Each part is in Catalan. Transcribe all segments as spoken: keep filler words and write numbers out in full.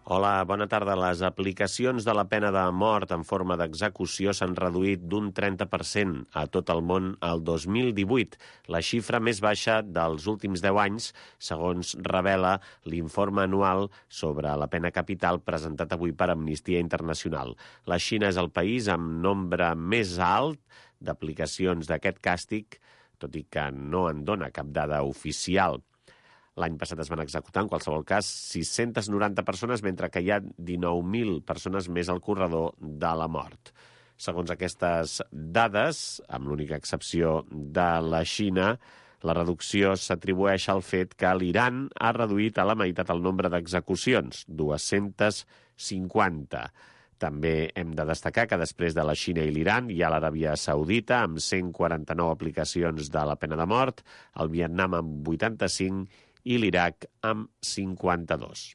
Hola, bona tarda. Les aplicacions de la pena de mort en forma d'execució s'han reduït d'un trenta per cent a tot el món al dos mil divuit, la xifra més baixa dels últims deu anys, segons revela l'informe anual sobre la pena capital presentat avui per Amnistia Internacional. La Xina és el país amb nombre més alt d'aplicacions d'aquest càstig, tot i que no en dona cap dada oficial. L'any passat es van executar, en qualsevol cas, sis-centes noranta persones, mentre que hi ha dinou mil persones més al corredor de la mort. Segons aquestes dades, amb l'única excepció de la Xina, la reducció s'atribueix al fet que l'Iran ha reduït a la meitat el nombre d'execucions, dues-centes cinquanta. També hem de destacar que després de la Xina i l'Iran hi ha l'Aràbia Saudita amb cent quaranta-nou aplicacions de la pena de mort, el Vietnam amb vuitanta-cinc i l'Iraq amb cinquanta-dos.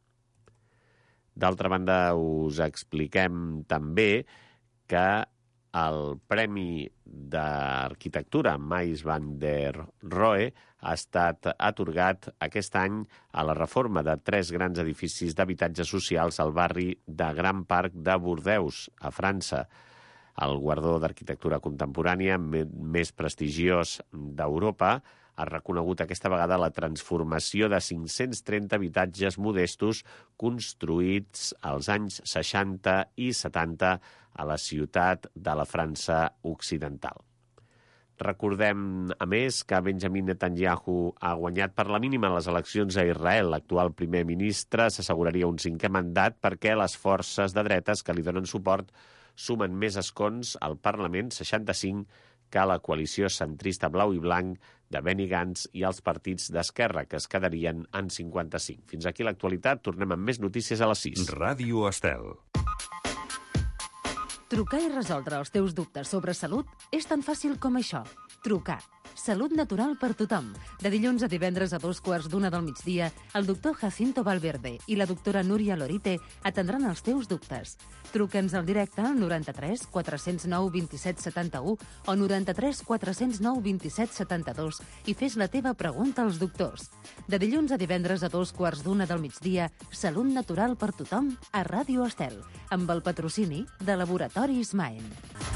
D'altra banda, us expliquem també que el Premi d'Arquitectura Mies van der Rohe ha estat atorgat aquest any a la reforma de tres grans edificis d'habitatges socials al barri de Gran Parc de Bordeus, a França. El guardó d'arquitectura contemporània més prestigiós d'Europa ha reconegut aquesta vegada la transformació de cinc-cents trenta habitatges modestos construïts als anys seixanta i setanta a la ciutat de la França occidental. Recordem, a més, que Benjamin Netanyahu ha guanyat per la mínima les eleccions a Israel. L'actual primer ministre s'asseguraria un cinquè mandat perquè les forces de dretes que li donen suport sumen més escons al Parlament, seixanta-cinc, que la coalició centrista blau i blanc de Benny Gantz i els partits d'esquerra, que es quedarien en cinquanta-cinc. Fins aquí l'actualitat. Tornem amb més notícies a les sis. Ràdio Estel. Trucar i resoldre els teus dubtes sobre salut és tan fàcil com això. Trucar. Salut natural per tothom. De dilluns a divendres a dos quarts d'una del migdia, el doctor Jacinto Valverde i la doctora Núria Lorite atendran els teus dubtes. Truca'ns al directe al noranta-tres quatre zero nou vint set setanta-u o noranta-tres quatre zero nou vint set setanta-dos i fes la teva pregunta als doctors. De dilluns a divendres a dos quarts d'una del migdia, Salut natural per tothom a Ràdio Estel, amb el patrocini de Laboratoris Maen.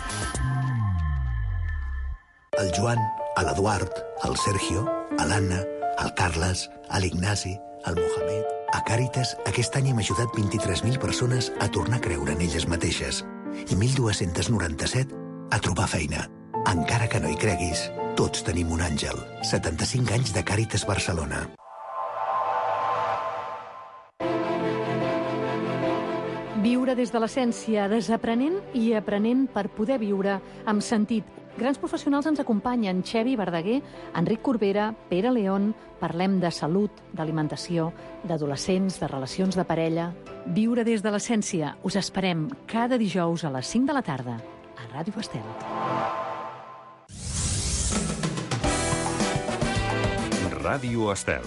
El Joan, l'Eduard, el Sergio, l'Anna, el Carles, l'Ignasi, el Mohamed... A Càritas, aquest any hem ajudat vint-i-tres mil persones a tornar a creure en elles mateixes i mil dos-cents noranta-set a trobar feina. Encara que no hi creguis, tots tenim un àngel. setanta-cinc anys de Càritas Barcelona. Viure des de l'essència, desaprenent i aprenent per poder viure amb sentit. Grans professionals ens acompanyen: Xevi Verdaguer, Enric Corbera, Pere León. Parlem de salut, d'alimentació, d'adolescents, de relacions de parella. Viure des de l'essència. Us esperem cada dijous a les cinc de la tarda a Ràdio Estel. Ràdio Estel.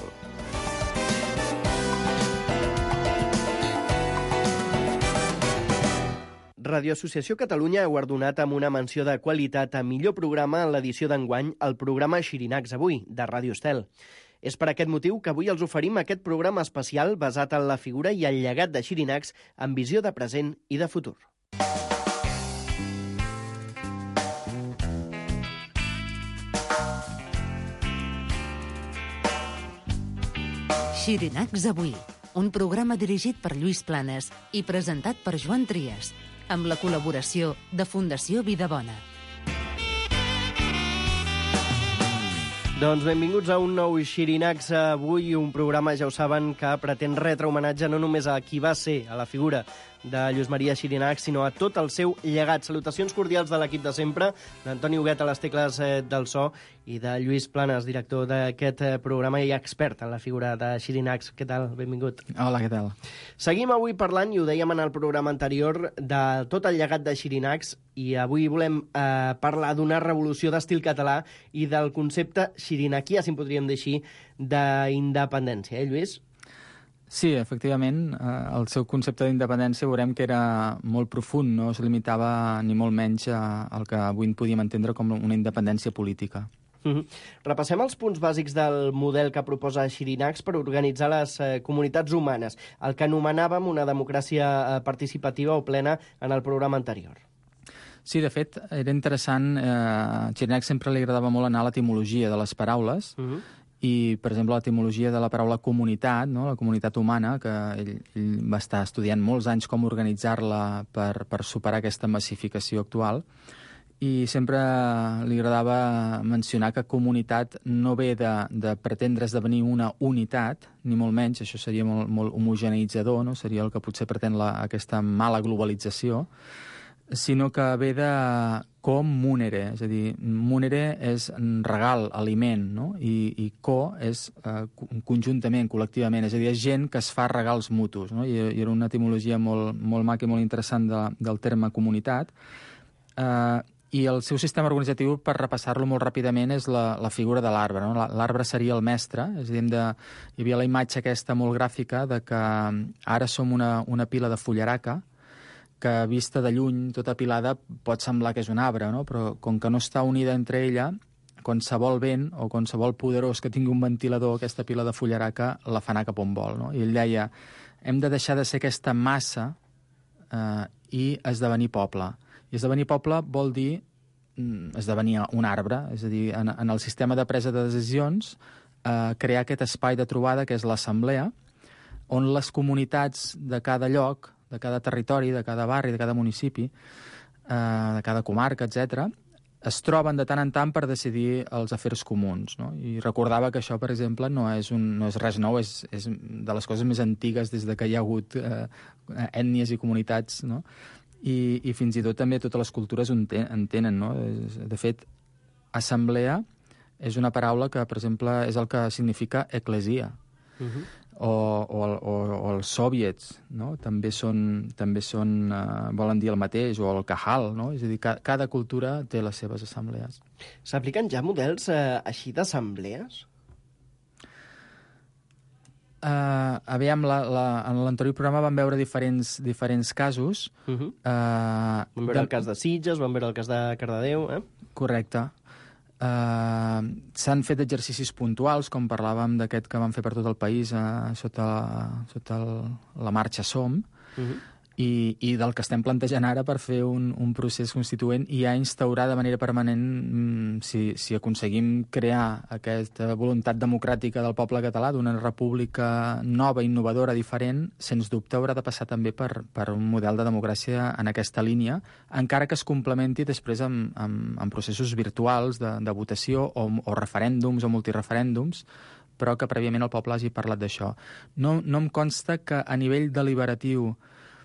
Radio Associació Catalunya ha guardonat amb una menció de qualitat a millor programa en l'edició d'enguany el programa Xirinacs Avui, de Ràdio Estel. És per aquest motiu que avui els oferim aquest programa especial basat en la figura i el llegat de Xirinacs amb visió de present i de futur. Xirinacs Avui, un programa dirigit per Lluís Planes i presentat per Joan Trias, amb la col·laboració de Fundació Vidabona. Doncs benvinguts a un nou Xirinacs Avui, un programa, ja ho saben, que pretén retre homenatge no només a qui va ser, a la figura de Lluís Maria Xirinacs, sinó a tot el seu llegat. Salutacions cordials de l'equip de sempre, d'Antoni Huguet a les tecles del so i de Lluís Planes, director d'aquest programa i expert en la figura de Xirinacs. Què tal? Benvingut. Hola, què tal? Seguim avui parlant, i ho dèiem en el programa anterior, de tot el llegat de Xirinacs, i avui volem eh, parlar d'una revolució d'estil català i del concepte xirinaquià, si en podríem dir així, d'independència, eh, Lluís? Sí, efectivament, eh, el seu concepte d'independència veurem que era molt profund, no es limitava ni molt menys a, al que avui en podíem entendre com una independència política. Mm-hmm. Repassem els punts bàsics del model que proposa Xirinacs per organitzar les eh, comunitats humanes, el que anomenàvem una democràcia eh, participativa o plena en el programa anterior. Sí, de fet, era interessant. Eh, Xirinacs sempre li agradava molt anar a l'etimologia de les paraules, mm-hmm. i, per exemple, l'etimologia de la paraula comunitat, no? La comunitat humana, que ell, ell va estar estudiant molts anys com organitzar-la per, per superar aquesta massificació actual, i sempre li agradava mencionar que comunitat no ve de, de pretendre esdevenir una unitat, ni molt menys, això seria molt, molt homogeneitzador, no? Seria el que potser pretén la, aquesta mala globalització, sinó que ve de com munere, és a dir, munere és regal, aliment, no? I, i co és eh, conjuntament, col·lectivament, és a dir, és gent que es fa regals mutus, no? I, i era una etimologia molt, molt maca i molt interessant de, del terme comunitat. Eh, I el seu sistema organitzatiu, per repassar-lo molt ràpidament, és la, la figura de l'arbre, no? L'arbre seria el mestre, és a dir, de, hi havia la imatge aquesta molt gràfica de que ara som una, una pila de fullaraca, que vista de lluny, tota apilada, pot semblar que és un arbre, no? Però com que no està unida entre ella, qualsevol vent o qualsevol poderós que tingui un ventilador, aquesta pila de fullaraca, la fa anar cap on vol, no? I ell deia, hem de deixar de ser aquesta massa eh, i esdevenir poble. I esdevenir poble vol dir esdevenir un arbre, és a dir, en, en el sistema de presa de decisions, eh, crear aquest espai de trobada que és l'assemblea, on les comunitats de cada lloc, de cada territori, de cada barri, de cada municipi, eh, de cada comarca, etcètera, es troben de tant en tant per decidir els afers comuns, no? I recordava que això, per exemple, no és, un, no és res nou, és, és de les coses més antigues des de que hi ha hagut eh, ètnies i comunitats, no? I, i fins i tot també totes les cultures ho entenen, no? De fet, assemblea és una paraula que, per exemple, és el que significa eclesia. Uh-huh. o, o, o, o els soviets, no? També són, també són uh, volen dir el mateix, o el Cajal, no? És a dir, ca, cada cultura té les seves assemblees. S'apliquen ja models uh, així d'assemblees? Uh, aviam, la, la, en l'anterior programa vam veure diferents, diferents casos. Uh-huh. uh, vam veure de... el cas de Sitges, vam veure el cas de Cardedeu, eh? Correcte. Uh, s'han fet exercicis puntuals, com parlàvem d'aquest que vam fer per tot el país uh, sota, sota el, la marxa Som, uh-huh. i, i del que estem plantejant ara per fer un, un procés constituent i ja instaurar de manera permanent, mm, si, si aconseguim crear aquesta voluntat democràtica del poble català, d'una república nova, innovadora, diferent, sens dubte haurà de passar també per, per un model de democràcia en aquesta línia, encara que es complementi després amb, amb, amb processos virtuals de, de votació o, o referèndums o multireferèndums, però que prèviament el poble hagi parlat d'això. No, no em consta que a nivell deliberatiu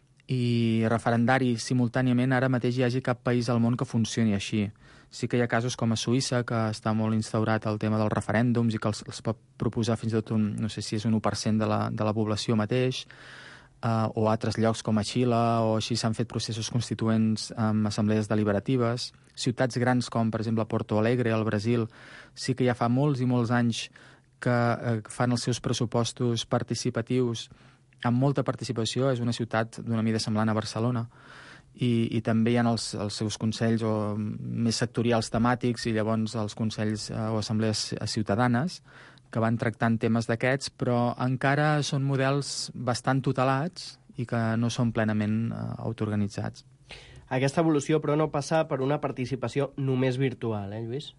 i referendari simultàniament ara mateix hi hagi cap país al món que funcioni així. Sí que hi ha casos com a Suïssa, que està molt instaurat el tema dels referèndums i que els, els pot proposar fins i tot un, no sé si és un u per cent de la, de la població mateix, uh, o altres llocs com a Xile, o així s'han fet processos constituents amb assemblees deliberatives. Ciutats grans com, per exemple, Porto Alegre, al Brasil, sí que ja fa molts i molts anys que uh, fan els seus pressupostos participatius amb molta participació. És una ciutat d'una mida semblant a Barcelona, i, i també hi ha els, els seus consells o més sectorials temàtics i llavors els consells eh, o assemblees ciutadanes que van tractant temes d'aquests, però encara són models bastant tutelats i que no són plenament eh, autoorganitzats. Aquesta evolució, però, no passa per una participació només virtual, eh, Lluís?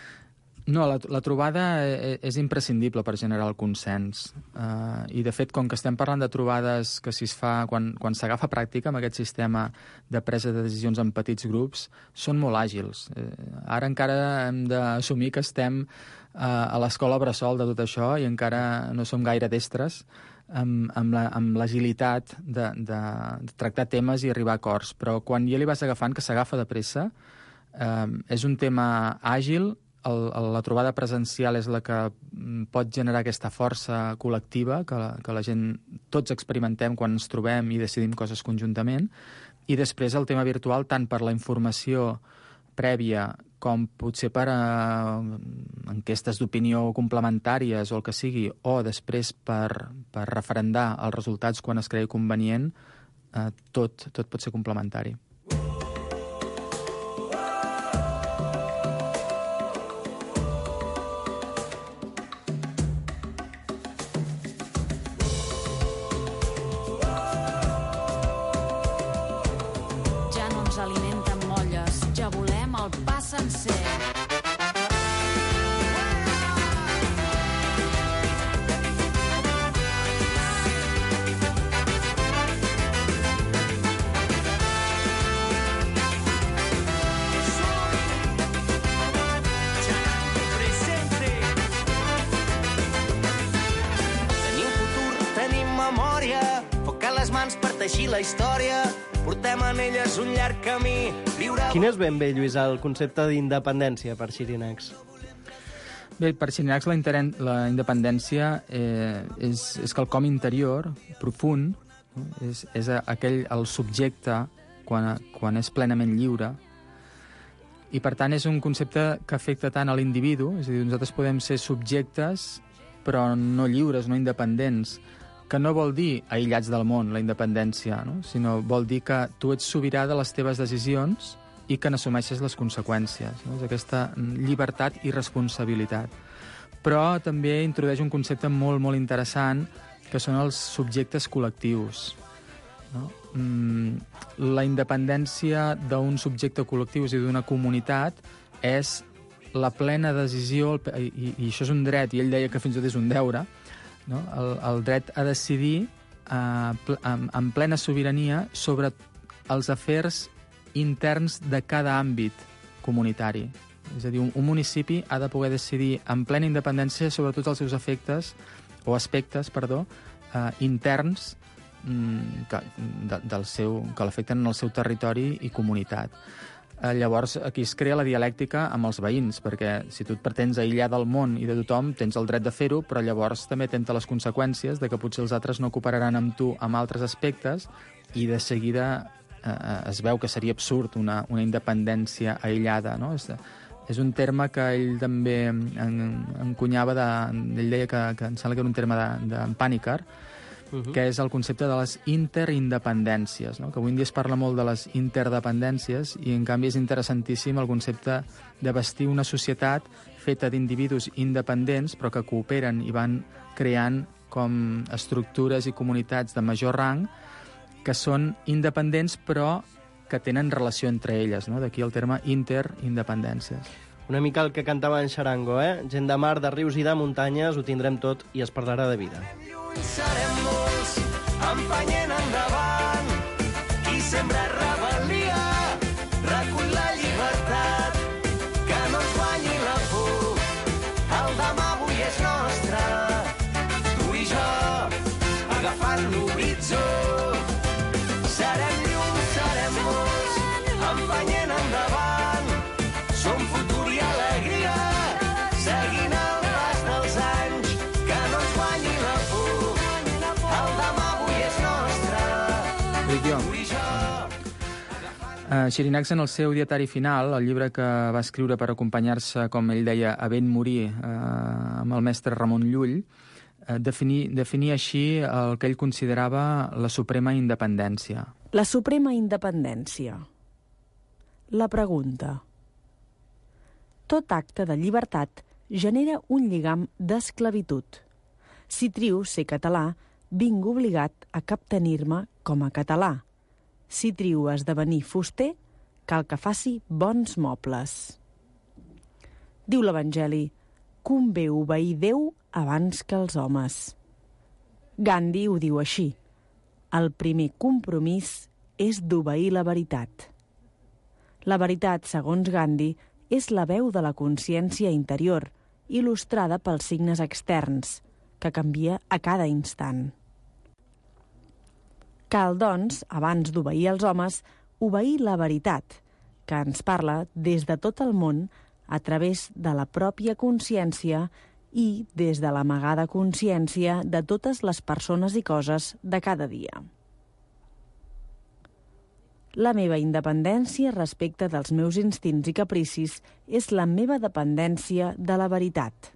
No, la, la trobada és imprescindible per generar el consens. Uh, I, de fet, com que estem parlant de trobades que si es fa, quan, quan s'agafa pràctica amb aquest sistema de presa de decisions en petits grups, són molt àgils. Uh, ara encara hem d'assumir que estem uh, a l'escola bressol de tot això i encara no som gaire destres amb, amb, la, amb l'agilitat de, de, de tractar temes i arribar a acords. Però quan ja li vas agafant, que s'agafa de pressa, uh, és un tema àgil. El, el, la trobada presencial és la que pot generar aquesta força col·lectiva que la, que la gent, tots experimentem quan ens trobem i decidim coses conjuntament, i després el tema virtual, tant per la informació prèvia com potser per uh, enquestes d'opinió complementàries o el que sigui, o després per, per referendar els resultats quan es cregui convenient, uh, tot, tot pot ser complementari. sencer. Per teixir la història, portem en elles un llarg camí. Viure... Quin és ben bé, Lluís, el concepte d'independència per Xirinacs? Bé, per Xirinacs la, interen... la independència eh, és, és quelcom interior, profund, no? és, és aquell, el subjecte quan, quan és plenament lliure, i per tant és un concepte que afecta tant a l'individu, és a dir, nosaltres podem ser subjectes però no lliures, no independents, que no vol dir aïllats del món, la independència, no? Sinó vol dir que tu ets sobirà de les teves decisions i que n'assumeixes les conseqüències. No? És aquesta llibertat i responsabilitat. Però també introdueix un concepte molt, molt interessant, que són els subjectes col·lectius. No? Mm, la independència d'un subjecte col·lectiu, és a dir, d'una comunitat, és la plena decisió, i, i això és un dret, i ell deia que fins i tot és un deure, no? el, el dret a decidir eh, pl amb, amb plena sobirania sobre els afers interns de cada àmbit comunitari. És a dir, un, un municipi ha de poder decidir amb plena independència sobre tots els seus efectes o aspectes, perdó, eh, interns mm, que, de, del seu, que l'afecten en el seu territori i comunitat. Eh, llavors, aquí es crea la dialèctica amb els veïns, perquè si tu et pretens aïllar del món i de tothom, tens el dret de fer-ho, però llavors també tens les conseqüències de que potser els altres no cooperaran amb tu en altres aspectes i de seguida eh, es veu que seria absurd una, una independència aïllada, no? És, és un terme que ell també en, encunyava, de, ell deia que, que em sembla que era un terme de, de Pànicar, Uh-huh. que és el concepte de les interindependències, no? Que avui en dia es parla molt de les interdependències i, en canvi, és interessantíssim el concepte de bastir una societat feta d'individus independents però que cooperen i van creant com estructures i comunitats de major rang que són independents però que tenen relació entre elles, no? D'aquí el terme interindependències. Una mica el que cantava en Xarango, eh? Gent de mar, de rius i de muntanyes, ho tindrem tot i es parlarà de vida. Serem molts, empenyent endavant. Qui sembra rebel·lia, recull la llibertat. Que no ens guanyi la por, el demà avui és nostre. Tu i jo, agafant l'horitzó. Serem llum, serem molts, empenyent endavant. Som futur i alegria, seguint el pas dels anys. Que no ens guanyi la por, el demà avui és nostre. Dic jo. Uh, Xirinacs, en el seu dietari final, el llibre que va escriure per acompanyar-se, com ell deia, a ben morir uh, amb el mestre Ramon Llull, uh, definí, definia així el que ell considerava la suprema independència. La suprema independència. La pregunta. Tot acte de llibertat genera un lligam d'esclavitud. Si trio ser català, vinc obligat a captenir-me com a català. Si trio esdevenir fuster, cal que faci bons mobles. Diu l'Evangeli, convé obeir Déu abans que els homes. Gandhi ho diu així. El primer compromís és d'obeir la veritat. La veritat, segons Gandhi, és la veu de la consciència interior, il·lustrada pels signes externs, que canvia a cada instant. Cal, doncs, abans d'obeir els homes, obeir la veritat, que ens parla des de tot el món a través de la pròpia consciència i des de l'amagada consciència de totes les persones i coses de cada dia. La meva independència respecte dels meus instints i capricis és la meva dependència de la veritat.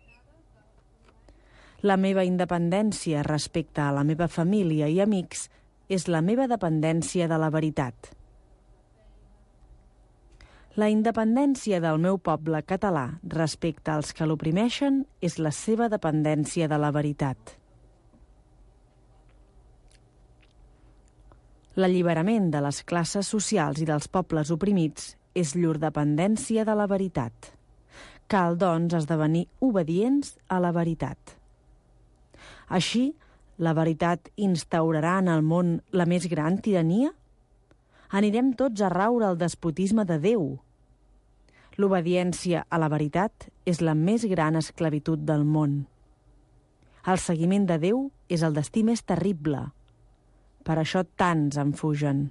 La meva independència respecte a la meva família i amics és la meva dependència de la veritat. La independència del meu poble català respecte als que l'oprimeixen és la seva dependència de la veritat. L'alliberament de les classes socials i dels pobles oprimits és llur dependència de la veritat. Cal, doncs, esdevenir obedients a la veritat. Així, la veritat instaurarà en el món la més gran tirania? Anirem tots a raure el despotisme de Déu. L'obediència a la veritat és la més gran esclavitud del món. El seguiment de Déu és el destí més terrible. Per això tants en fugen.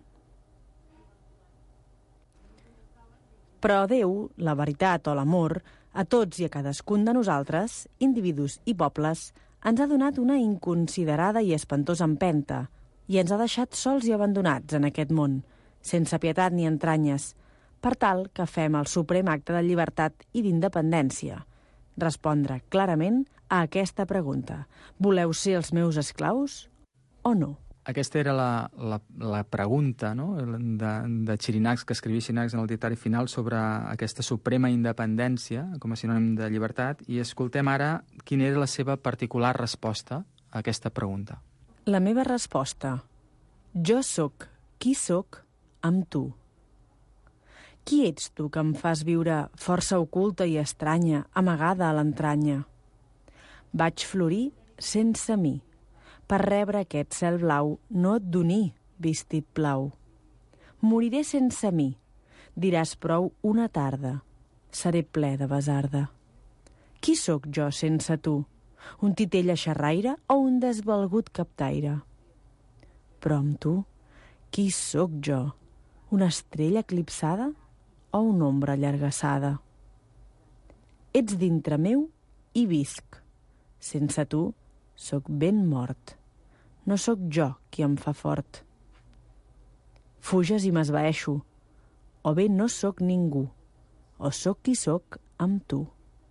Però Déu, la veritat o l'amor, a tots i a cadascun de nosaltres, individus i pobles, ens ha donat una inconsiderada i espantosa empenta i ens ha deixat sols i abandonats en aquest món, sense pietat ni entranyes, per tal que fem el suprem acte de llibertat i d'independència. Respondre clarament a aquesta pregunta. Voleu ser els meus esclaus o no? Aquesta era la, la, la pregunta, no?, de, de Xirinacs, que escrivia Xirinacs en el dictari final sobre aquesta suprema independència com a sinònim de llibertat, i escoltem ara quina era la seva particular resposta a aquesta pregunta. La meva resposta. Jo sóc qui sóc amb tu. Qui ets tu que em fas viure força oculta i estranya, amagada a l'entranya? Vaig florir sense mi, per rebre aquest cel blau no et doní vestit blau. Moriré sense mi, diràs prou una tarda, seré ple de besarda. Qui sóc jo sense tu? Un titella xerraire o un desvalgut captaire? Però amb tu, qui sóc jo? Una estrella eclipsada o una ombra allargassada? Ets dintre meu i visc. Sense tu, sóc ben mort. No sóc jo qui em fa fort. Fuges i m'esvaeixo. O bé no sóc ningú, o sóc qui sóc amb tu.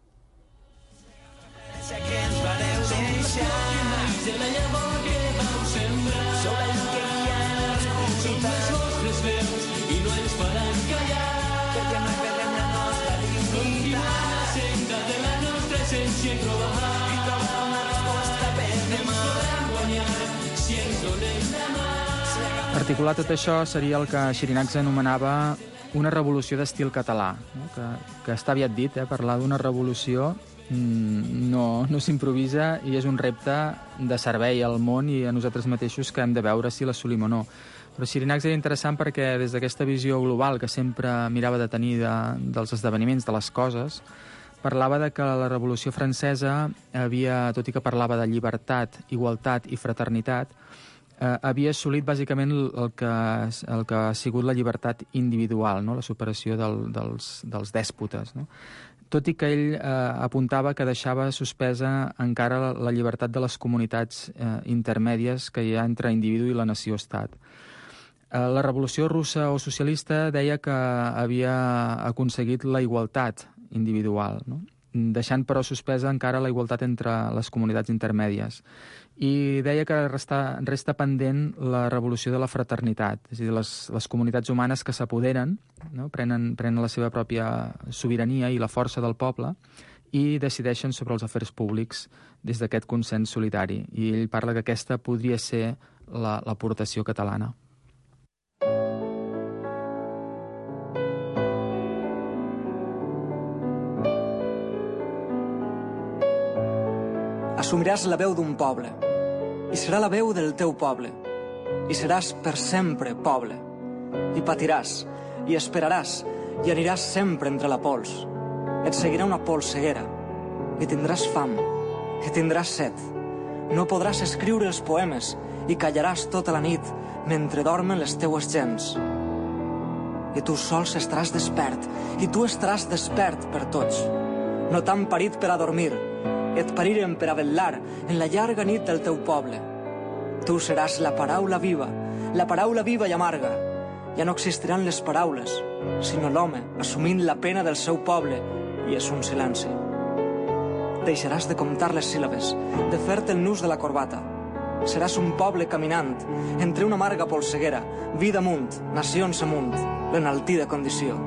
Articular tot això seria el que Xirinacs anomenava una revolució d'estil català, no? que, que està aviat dit, eh? Parlar d'una revolució mmm, no, no s'improvisa i és un repte de servei al món i a nosaltres mateixos que hem de veure si l'assolim o no. Però Xirinacs era interessant perquè des d'aquesta visió global que sempre mirava de tenir de, dels esdeveniments, de les coses, parlava de que la Revolució Francesa havia, tot i que parlava de llibertat, igualtat i fraternitat, eh, havia assolit bàsicament el que, el que ha sigut la llibertat individual, no? La superació del, dels, dels dèspotes, no? Tot i que ell eh, apuntava que deixava suspesa encara la, la llibertat de les comunitats eh, intermèdies que hi ha entre individu i la nació-estat. Eh, la Revolució Russa o socialista deia que havia aconseguit la igualtat individual, no? Deixant però suspesa encara la igualtat entre les comunitats intermèdies. I deia que resta, resta pendent la revolució de la fraternitat, és a dir, les, les comunitats humanes que s'apoderen, no? prenen, prenen la seva pròpia sobirania i la força del poble i decideixen sobre els afers públics des d'aquest consens solidari. I ell parla que aquesta podria ser la, l'aportació catalana. Assumiràs la veu d'un poble, i serà la veu del teu poble, i seràs per sempre poble, i patiràs, i esperaràs, i aniràs sempre entre la pols. Et seguirà una polseguera, i tindràs fam, i tindràs set. No podràs escriure els poemes, i callaràs tota la nit mentre dormen les teues gens. I tu sols estaràs despert, i tu estaràs despert per tots. No t'han parit per a dormir, et pariren per a vetllar en la llarga nit del teu poble. Tu seràs la paraula viva, la paraula viva i amarga. Ja no existiran les paraules, sinó l'home assumint la pena del seu poble, i és un silenci. Deixaràs de comptar les síl·labes, de fer-te el nus de la corbata. Seràs un poble caminant entre una amarga polseguera, vida amunt, nacions amunt, l'enaltida condició.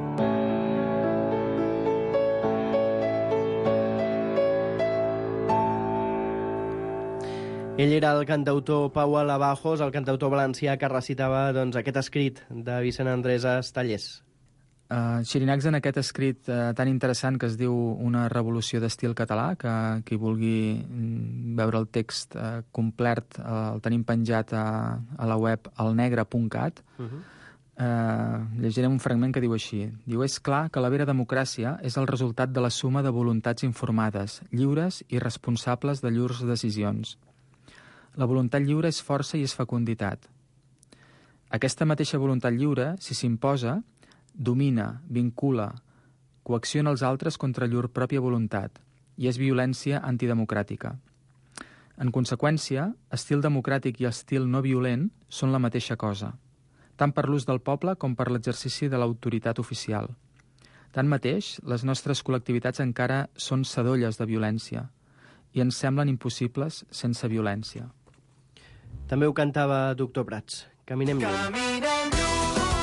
Ell era el cantautor Pau Alabajos, el cantautor valencià que recitava doncs, aquest escrit de Vicent Andrés Estallés. Uh, Xirinacs, en aquest escrit uh, tan interessant que es diu Una revolució d'estil català, que qui vulgui mm, veure el text uh, complet uh, el tenim penjat a, a la web alnegre punt cat, uh-huh. uh, llegirem un fragment que diu així. Diu, és clar que la vera democràcia és el resultat de la suma de voluntats informades, lliures i responsables de llurs decisions. La voluntat lliure és força i és fecunditat. Aquesta mateixa voluntat lliure, si s'imposa, domina, vincula, coacciona els altres contra llur pròpia voluntat i és violència antidemocràtica. En conseqüència, estil democràtic i estil no violent són la mateixa cosa, tant per l'ús del poble com per l'exercici de l'autoritat oficial. Tanmateix, les nostres col·lectivitats encara són sadolles de violència i ens semblen impossibles sense violència. També ho cantava Doctor Prats. Caminem lluny. Caminem lluny.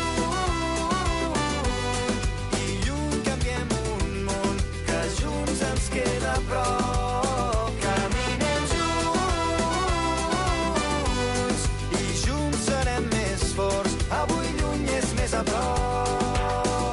Queda prop, caminem junts i junts serem més forts, avui lluny és més a prop.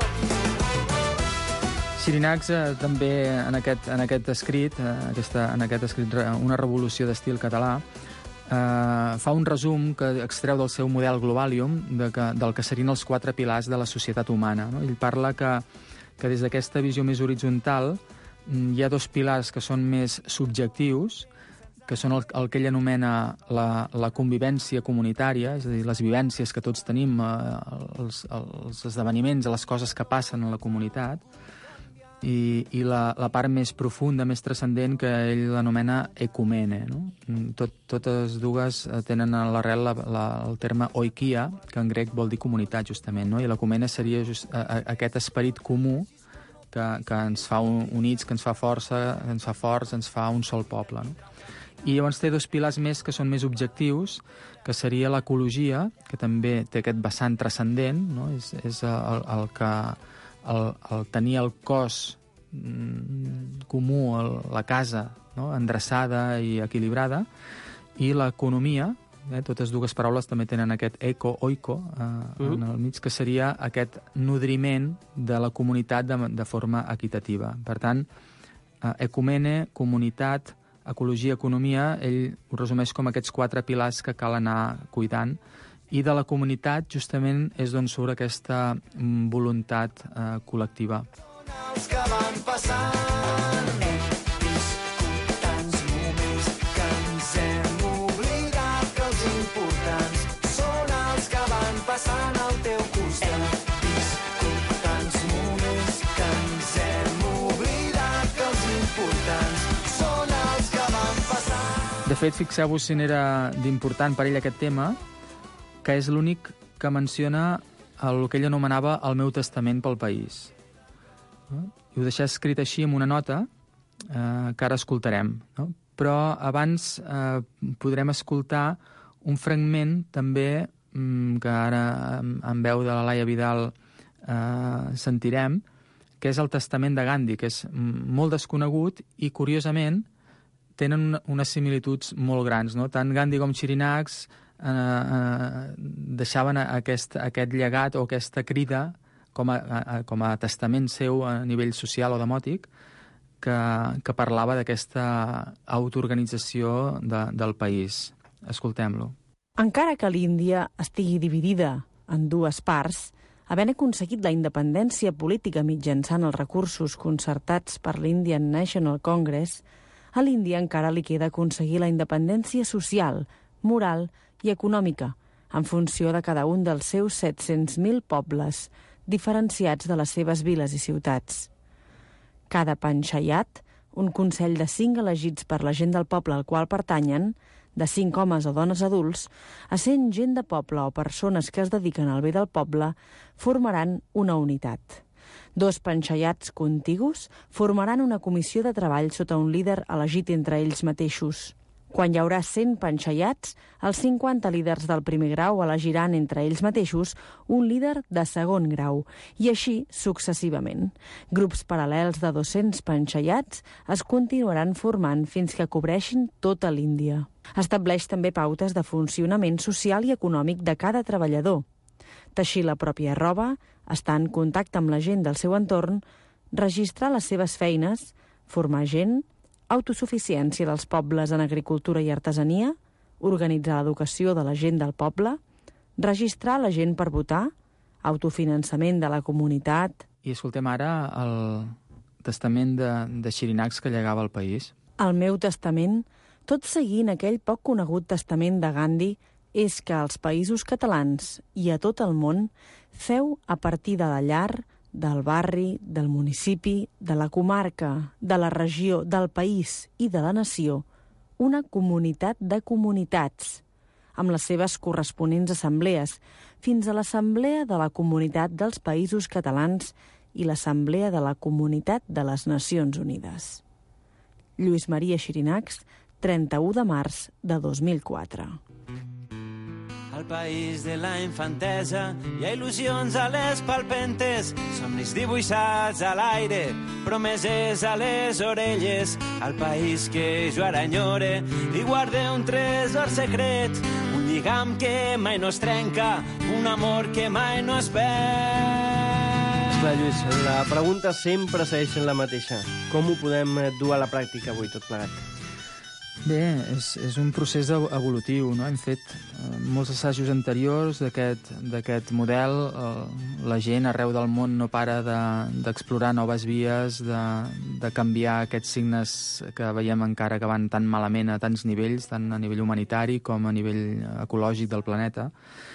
Xirinacs eh, també en aquest, en aquest escrit, eh, aquesta, en aquest escrit Una revolució d'estil català, eh, fa un resum que extreu del seu model Globalium de que, del que serien els quatre pilars de la societat humana. No? Ell parla que, que des d'aquesta visió més horitzontal hi ha dos pilars que són més subjectius, que són el, el que ell anomena la, la convivència comunitària, és a dir, les vivències que tots tenim, eh, els, els esdeveniments, les coses que passen a la comunitat, i, i la, la part més profunda, més transcendent, que ell l'anomena ecumene. No? Tot, totes dues tenen a l'arrel la, la, el terme oikia, que en grec vol dir comunitat, justament, no? I l'ecumene seria just, a, a, aquest esperit comú que, que ens fa units, que ens fa força, que ens fa forts, ens fa un sol poble. No? I llavors té dos pilars més que són més objectius, que seria l'ecologia, que també té aquest vessant transcendent, no? és, és el, el que el, el tenir el cos mm, comú, el, la casa, no? endreçada i equilibrada, i l'economia, Eh, totes dues paraules també tenen aquest eco, oiko, eh, uh-huh. en el mig, que seria aquest nodriment de la comunitat de, de forma equitativa. Per tant, eh, ecumene, comunitat, ecologia, economia, ell ho resumeix com aquests quatre pilars que cal anar cuidant, i de la comunitat justament és d'on surt aquesta mm, voluntat eh, col·lectiva. Els que van passant, hem viscut tants moments que ens hem passant al teu costat. Hem viscut tants moments que ens hem oblidat que els importants són els que van passar. De fet, fixeu-vos si n'era d'important per ell aquest tema, que és l'únic que menciona el que ell anomenava el meu testament pel país. I ho deixa escrit així amb una nota eh, que ara escoltarem. No? Però abans eh, podrem escoltar un fragment també que ara en veu de la Laia Vidal eh, sentirem, que és el testament de Gandhi, que és molt desconegut i, curiosament, tenen unes similituds molt grans. No? Tant Gandhi com Xirinacs eh, eh, deixaven aquest, aquest llegat o aquesta crida com a, a, com a testament seu a nivell social o demòtic, que, que parlava d'aquesta autoorganització de, del país. Escoltem-lo. Encara que l'Índia estigui dividida en dues parts, havent aconseguit la independència política mitjançant els recursos concertats per l'Indian National Congress, a l'Índia encara li queda aconseguir la independència social, moral i econòmica, en funció de cada un dels seus set-cents mil pobles, diferenciats de les seves viles i ciutats. Cada panchayat, un consell de cinc elegits per la gent del poble al qual pertanyen, de cinc homes o dones adults, essent gent de poble o persones que es dediquen al bé del poble, formaran una unitat. Dos panchayats contigus formaran una comissió de treball sota un líder elegit entre ells mateixos. Quan hi haurà cent panchayats, els cinquanta líders del primer grau elegiran entre ells mateixos un líder de segon grau, i així successivament. Grups paral·lels de dos-cents panchayats es continuaran formant fins que cobreixin tota l'Índia. Estableix també pautes de funcionament social i econòmic de cada treballador. teixir la pròpia roba, estar en contacte amb la gent del seu entorn, registrar les seves feines, formar gent, autosuficiència dels pobles en agricultura i artesania, organitzar l'educació de la gent del poble, registrar la gent per votar, autofinançament de la comunitat... I escoltem ara el testament de, de Xirinacs que llegava al país. El meu testament, tot seguint aquell poc conegut testament de Gandhi, és que als països catalans i a tot el món feu a partir de la llar, del barri, del municipi, de la comarca, de la regió, del país i de la nació, una comunitat de comunitats, amb les seves corresponents assemblees, fins a l'Assemblea de la Comunitat dels Països Catalans i l'Assemblea de la Comunitat de les Nacions Unides. Lluís Maria Xirinacs, trenta-u de març de dos mil quatre. Al país de la infantesa hi ha il·lusions a les palpentes, somnis dibuixats a l'aire, promeses a les orelles, al país que jo ara enyore i guarde un tresor secret, un lligam que mai no es trenca, un amor que mai no es perd. Esclar, Lluís, la pregunta sempre segueix sent la mateixa. Com ho podem dur a la pràctica avui, tot plegat? Bé, és, és un procés evolutiu, no? Hem fet eh, molts assajos anteriors d'aquest model. Eh, la gent arreu del món no para d'explorar de, noves vies, de, de canviar aquests signes que veiem encara que van tan malament a tants nivells, tant a nivell humanitari com a nivell ecològic del planeta.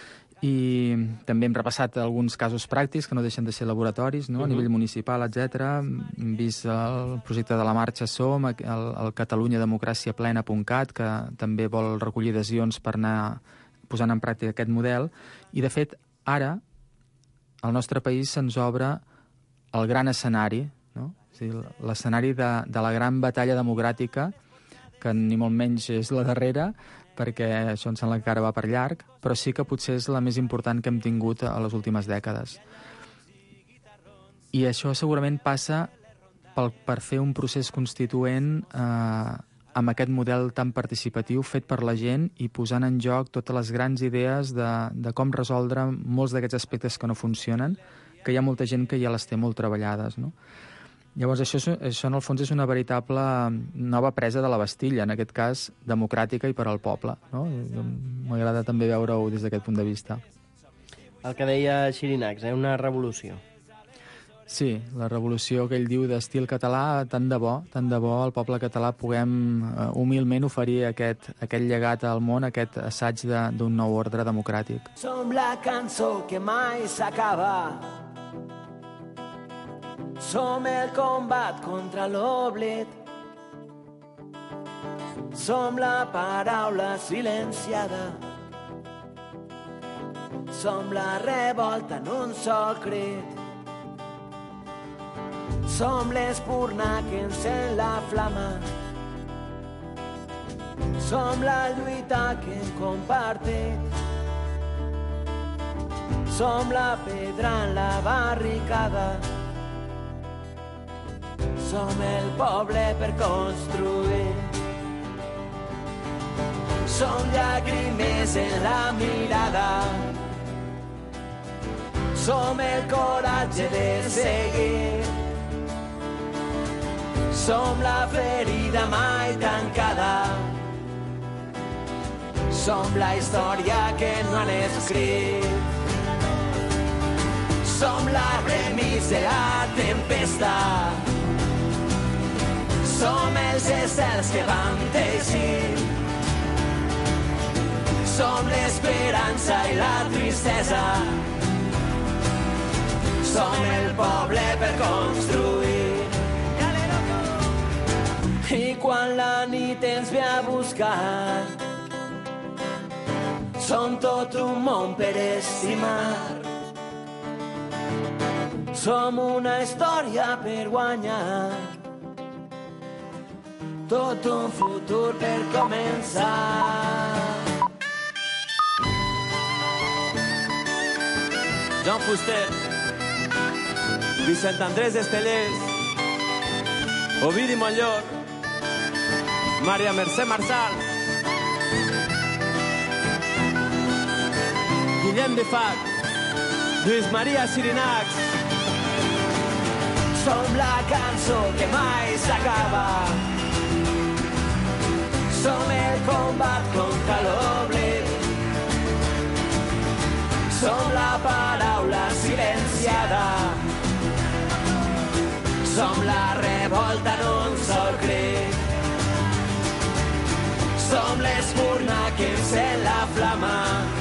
I també hem repassat alguns casos pràctics que no deixen de ser laboratoris, no? Uh-huh. A nivell municipal, etcètera. Hem vist el projecte de la Marxa Som, el, el Catalunya Democràcia Plena punt cat, que també vol recollir adhesions per anar posant en pràctica aquest model. I, de fet, ara, al nostre país se'ns obre el gran escenari, no? O sigui, l'escenari de, de la gran batalla democràtica, que ni molt menys és la darrera, perquè això em sembla que ara va per llarg, però sí que potser és la més important que hem tingut a les últimes dècades. I això segurament passa pel, per fer un procés constituent eh, amb aquest model tan participatiu fet per la gent i posant en joc totes les grans idees de, de com resoldre molts d'aquests aspectes que no funcionen, que hi ha molta gent que ja les té molt treballades, no? Llavors, això, això en el fons és una veritable nova presa de la Bastilla, en aquest cas democràtica i per al poble, no? M'agrada també veure-ho des d'aquest punt de vista. El que deia Xirinacs, eh? Una revolució. Sí, la revolució que ell diu d'estil català, tant de bo, tant de bo al poble català puguem uh, humilment oferir aquest, aquest llegat al món, aquest assaig d'un nou ordre democràtic. Som la cançó que mai s'acaba. Som el combat contra l'oblit. Som la paraula silenciada. Som la revolta en un sol crit. Som l'espurna que encén la flama. Som la lluita que hem compartit. Som la pedra en la barricada. Som el poble per construir. Som llàgrimes en la mirada. Som el coratge de seguir. Som la ferida mai tancada. Som la història que no han escrit. Som la remis de la tempesta. Som els estels que vam teixir. Som l'esperança i la tristesa. Som el poble per construir. I quan la nit ens ve a buscar, som tot un món per estimar. Som una història per guanyar. Tot un futur per començar. Joan Fuster, Vicent Andrés Estellers, Ovidi Mollor, Maria Mercè Marçal, Guillem de Fac, Lluís Maria Xirinacs. Som la cançó que mai s'acaba. Som el combat contra l'oblit. Som la paraula silenciada. Som la revolta en un sol crit. Som l'espurna que encén la flama.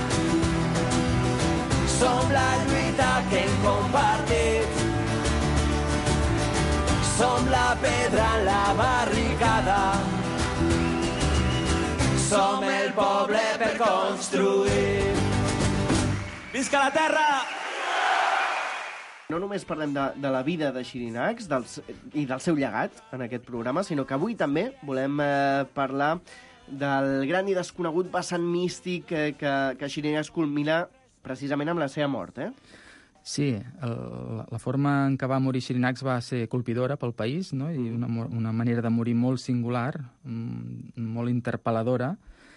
Som la lluita que hem compartit. Som la pedra en la barricada. Som el poble per construir. Visca la terra! No només parlem de, de la vida de Xirinacs dels, i del seu llegat en aquest programa, sinó que avui també volem eh, parlar del gran i desconegut vessant místic eh, que, que Xirinacs culmina precisament amb la seva mort, eh? Sí, el, la forma en què va morir Xirinacs va ser colpidora pel país, no? I una, una manera de morir molt singular, molt interpel·ladora,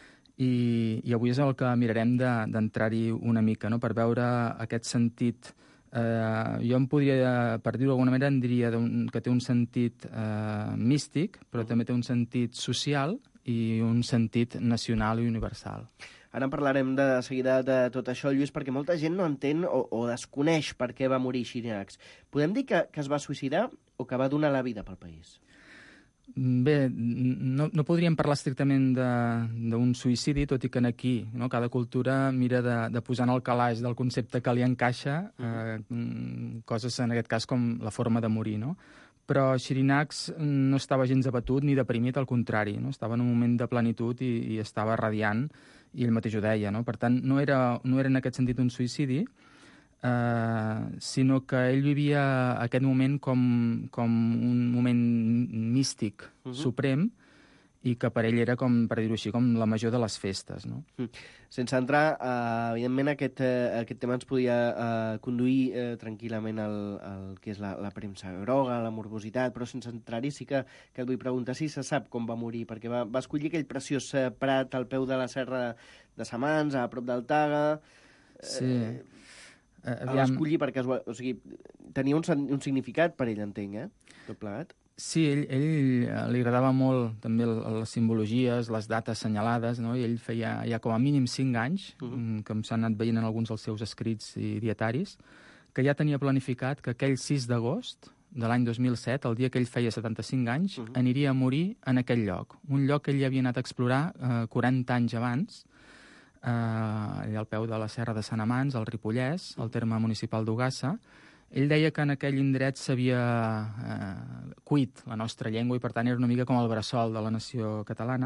i, i avui és el que mirarem d'entrar-hi de, una mica, no? Per veure aquest sentit. Eh, jo em podria, per dir-ho d'alguna manera, em diria un, que té un sentit eh, místic, però també té un sentit social i un sentit nacional i universal. Ara en parlarem de seguida de tot això, Lluís, perquè molta gent no entén o, o desconeix per què va morir Xirinacs. Podem dir que, que es va suïcidar o que va donar la vida pel país? Bé, no, no podríem parlar estrictament d'un suïcidi, tot i que aquí no, cada cultura mira de, de posar en el calaix del concepte que li encaixa eh, coses, en aquest cas, com la forma de morir, no? Però Xirinacs no estava gens abatut ni deprimit, al contrari, no? Estava en un moment de plenitud i, i estava radiant, i ell mateix ho deia, no? Per tant, no era, no era en aquest sentit un suïcidi, eh, sinó que ell vivia aquest moment com, com un moment místic, uh-huh. suprem, i que per ell era, com per dir-ho així, com la major de les festes, no? Mm. Sense entrar, eh, evidentment aquest, eh, aquest tema ens podia eh, conduir eh, tranquil·lament al, al que és la, la premsa groga, la morbositat, però sense entrar-hi sí que, que et vull preguntar si se sap com va morir, perquè va, va escollir aquell preciós eh, prat al peu de la serra de Samans, a prop del Taga. Sí. Eh, eh, el va escollir perquè o sigui, tenia un, un significat per ell, entenc, eh? Tot plegat. Sí, ell, ell li agradava molt també les simbologies, les dates assenyalades, no? I ell feia ja com a mínim cinc anys, uh-huh. que s'han anat veient en alguns dels seus escrits i dietaris, que ja tenia planificat que aquell sis d'agost de l'any dos mil set, el dia que ell feia setanta-cinc anys, uh-huh. aniria a morir en aquell lloc. Un lloc que ell havia anat a explorar eh, quaranta anys abans, eh, allà al peu de la Serra de Sant Amans, al Ripollès, al terme municipal d'Ogassa. Ell deia que en aquell indret s'havia eh, cuit la nostra llengua i, per tant, era una mica com el bressol de la nació catalana.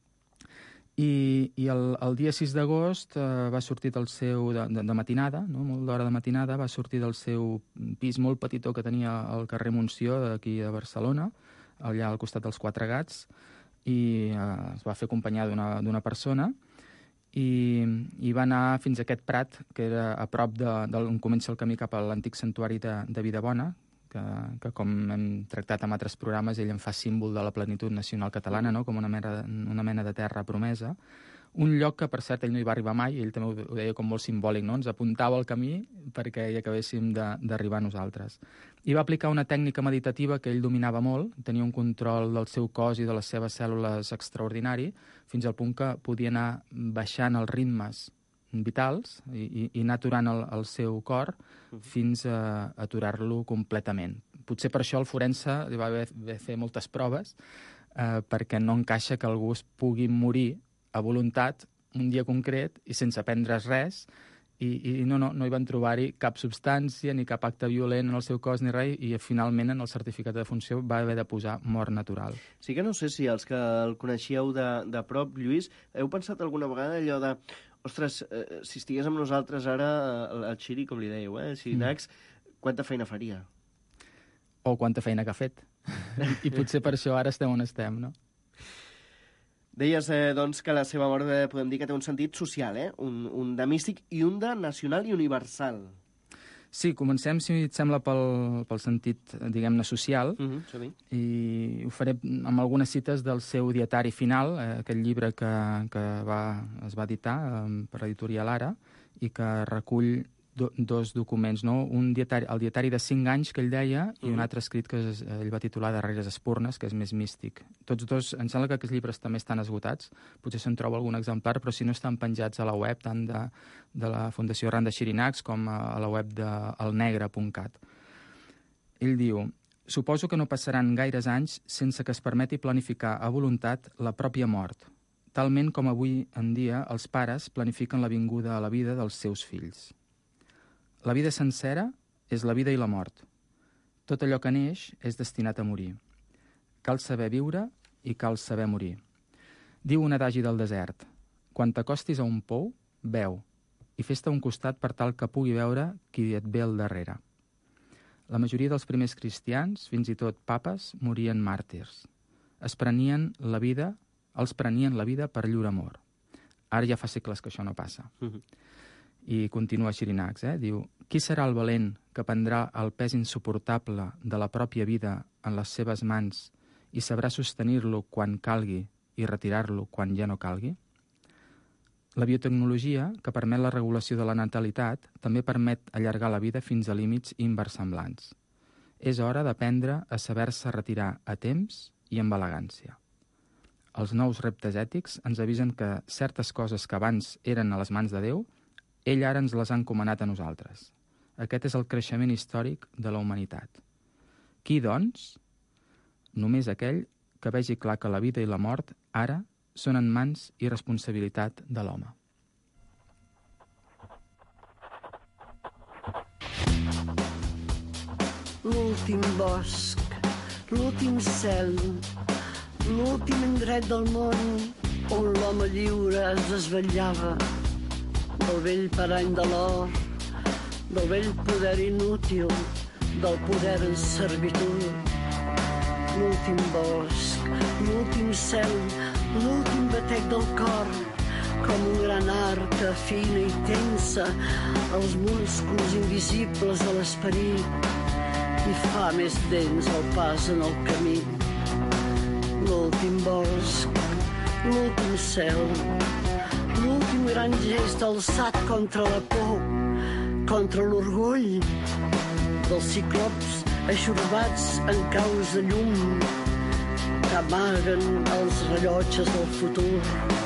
I, i el, el dia sis d'agost eh, va sortir del seu, de, de, de matinada, no? Molt d'hora de matinada, va sortir del seu pis molt petitó que tenia al carrer Montsió, d'aquí de Barcelona, allà al costat dels Quatre Gats, i eh, es va fer acompanyar d'una persona, i, i va anar fins a aquest prat, que era a prop d'on comença el camí cap a l'antic santuari de, de Vidabona, que, que com hem tractat en altres programes, ell en fa símbol de la plenitud nacional catalana, no? Com una mena, una mena de terra promesa. Un lloc que, per cert, ell no hi va arribar mai, ell també ho deia com molt simbòlic, no? Ens apuntava el camí perquè hi acabéssim d'arribar nosaltres. I va aplicar una tècnica meditativa que ell dominava molt, tenia un control del seu cos i de les seves cèl·lules extraordinari, fins al punt que podia anar baixant els ritmes vitals i, i, i anar aturant el, el seu cor fins a aturar-lo completament. Potser per això el forense li va haver de fer moltes proves, eh, perquè no encaixa que algú es pugui morir a voluntat un dia concret i sense prendre's res, i, i no, no, no hi van trobar-hi cap substància ni cap acte violent en el seu cos ni res, i finalment en el certificat de defunció va haver de posar mort natural. Sí que no sé si els que el coneixíeu de, de prop, Lluís, heu pensat alguna vegada allò de ostres, eh, si estigués amb nosaltres ara el, el Xiri, com li dèieu, eh, el Xirinacs, mm. quanta feina faria? O quanta feina que ha fet. I potser per això ara estem on estem, no? Deies, eh, doncs, que la seva mort eh, podem dir que té un sentit social, eh? Un, un de místic i un de nacional i universal. Sí, comencem, si et sembla, pel, pel sentit, diguem-ne, social, uh-huh, sí. I ho faré amb algunes cites del seu dietari final, eh, aquell llibre que, que va, es va editar eh, per l'editorial Ara, i que recull do, dos documents, no? Un dietari, el dietari de cinc anys que ell deia i un altre escrit que es, ell va titular Darreres espurnes, que és més místic. Tots dos, em sembla que aquests llibres també estan esgotats, potser se'n troba algun exemplar, però si no estan penjats a la web tant de, de la Fundació Randa Xirinacs com a, a la web de elnegre punt cat. Ell diu: suposo que no passaran gaires anys sense que es permeti planificar a voluntat la pròpia mort, talment com avui en dia els pares planifiquen la vinguda a la vida dels seus fills. La vida sencera és la vida i la mort. Tot allò que neix és destinat a morir. Cal saber viure i cal saber morir. Diu un adagi del desert: quan t'acostis a un pou, beu, i fes-te un costat per tal que pugui veure qui et ve al darrere. La majoria dels primers cristians, fins i tot papes, morien màrtirs. Es prenien la vida els prenien la vida per llur amor. Ara ja fa segles que això no passa. Uh-huh. I continua Xirinacs, eh? Diu: qui serà el valent que prendrà el pes insuportable de la pròpia vida en les seves mans i sabrà sostenir-lo quan calgui i retirar-lo quan ja no calgui? La biotecnologia, que permet la regulació de la natalitat, també permet allargar la vida fins a límits inversemblants. És hora d'aprendre a saber-se retirar a temps i amb elegància. Els nous reptes ètics ens avisen que certes coses que abans eren a les mans de Déu, ell ara ens les ha encomanat a nosaltres. Aquest és el creixement històric de la humanitat. Qui, doncs? Només aquell que vegi clar que la vida i la mort, ara, són en mans i responsabilitat de l'home. L'últim bosc, l'últim cel, l'últim indret del món on l'home lliure es desvetllava del vell parany de l'or, del vell poder inútil, del poder en servitud. L'últim bosc, l'últim cel, l'últim batec del cor, com un gran arca fina i tensa, els músculs invisibles de l'esperit, i fa més dens el pas en el camí. L'últim bosc, l'últim cel, l'últim gran gest alçat contra la por, contra l'orgull dels ciclops aixorbats en caus de llum que amaguen els rellotges del futur.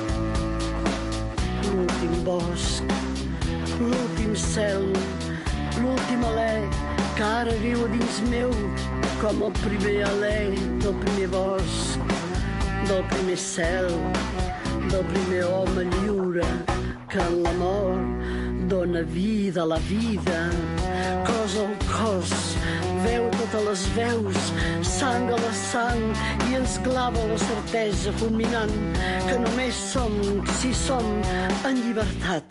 L'últim bosc, l'últim cel, l'últim alè que ara viu a dins meu com el primer alè del primer bosc, del primer cel, del primer home lliure que en l'amor dona vida a la vida, cos al cos, veu totes les veus, sang a la sang, i ens clava la certesa fulminant que només som si som en llibertat.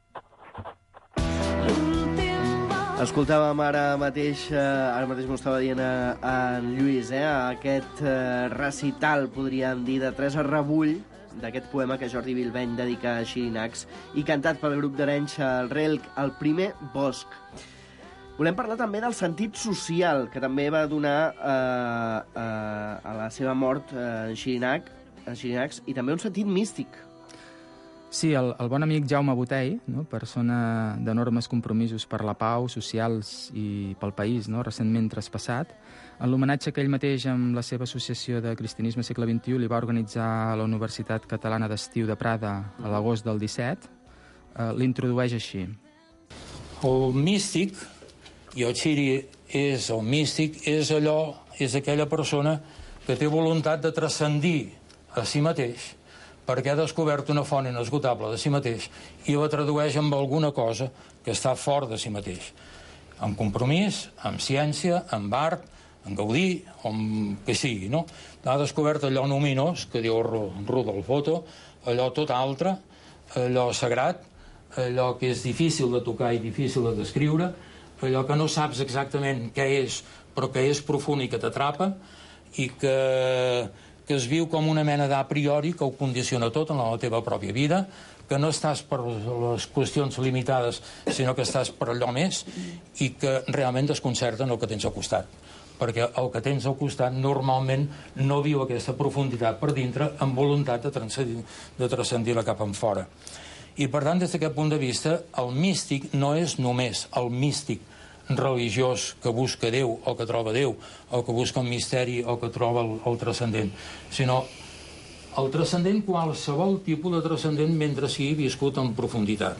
Escoltàvem ara mateix, eh, ara mateix m'ho estava dient a, a en Lluís, eh, aquest eh, recital, podríem dir, de Teresa Rebull, d'aquest poema que Jordi Bilbeny dedica a Xirinacs i cantat pel grup d'Arenys, el Relc, el primer bosc. Volem parlar també del sentit social que també va donar eh, eh, a la seva mort eh, en Xirinac, en Xirinacs, i també un sentit místic. Sí, el, el bon amic Jaume Botey, no? Persona d'enormes compromisos per la pau, socials i pel país, no? Recentment traspassat, en l'homenatge que ell mateix amb la seva associació de cristianisme segle vint-i-u li va organitzar a la Universitat Catalana d'Estiu de Prada a l'agost del disset, eh, l'introdueix així. El místic, i el Xiri és el místic, és allò, és aquella persona que té voluntat de transcendir a si mateix, perquè ha descobert una font inesgotable de si mateix i la tradueix amb alguna cosa que està fort de si mateix. Amb compromís, amb ciència, amb art, en gaudir, amb que sigui, no? Ha descobert allò luminós, que diu Rudolf Otto, allò tot altre, allò sagrat, allò que és difícil de tocar i difícil de descriure, allò que no saps exactament què és, però que és profund i que t'atrapa, i que... que es viu com una mena d'a priori que ho condiciona tot en la teva pròpia vida, que no estàs per les qüestions limitades, sinó que estàs per allò més, i que realment desconcerten el que tens al costat. Perquè el que tens al costat normalment no viu aquesta profunditat per dintre amb voluntat de transcendir-la cap en fora. I, per tant, des d'aquest punt de vista, el místic no és només el místic religiós que busca Déu o que troba Déu o que busca un misteri o que troba el, el transcendent, sinó el transcendent, qualsevol tipus de transcendent mentre sigui viscut en profunditat.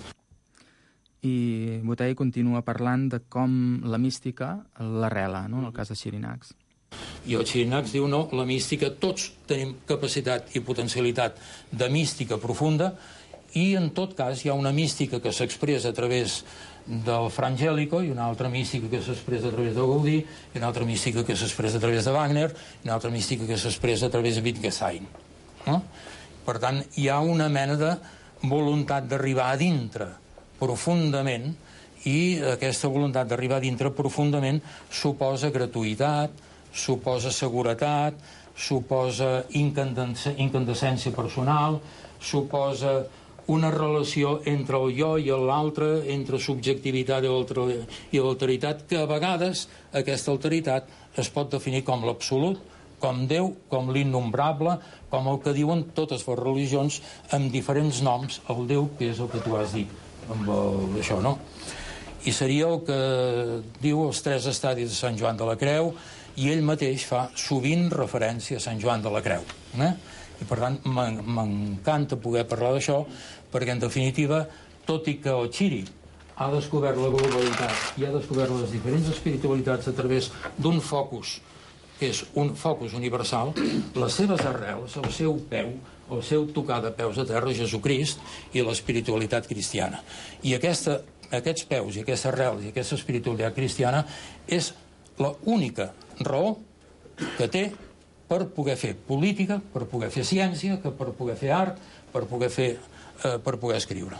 I Botey continua parlant de com la mística l'arrela, no?, en el cas de Xirinacs. I el Xirinacs diu no, la mística, tots tenim capacitat i potencialitat de mística profunda, i en tot cas hi ha una mística que s'expressa a través del Fra Angelico i una altra mística que s'expressa a través de Gaudí i una altra mística que s'expressa a través de Wagner i una altra mística que s'expressa a través de Wittgenstein. No? Per tant, hi ha una mena de voluntat d'arribar a dintre profundament, i aquesta voluntat d'arribar a dintre profundament suposa gratuïtat, suposa seguretat, suposa incandescència personal, suposa una relació entre el jo i l'altre, entre subjectivitat i alteritat, que a vegades aquesta alteritat es pot definir com l'absolut, com Déu, com l'innombrable, com el que diuen totes les religions amb diferents noms, el Déu, que és el que tu has dit, amb el, això, no? I seria el que diu els tres estadis de Sant Joan de la Creu, i ell mateix fa sovint referència a Sant Joan de la Creu. Eh? I per tant m'encanta poder parlar d'això, perquè en definitiva, tot i que el Xiri ha descobert la globalitat i ha descobert les diferents espiritualitats a través d'un focus, que és un focus universal, les seves arrels, el seu peu, el seu tocar de peus a terra, Jesucrist i l'espiritualitat cristiana. I aquesta, aquests peus i aquestes arrels i aquesta espiritualitat cristiana és l'única raó que té per poder fer política, per poder fer ciència, que per poder fer art, per poder fer, eh, per poder escriure.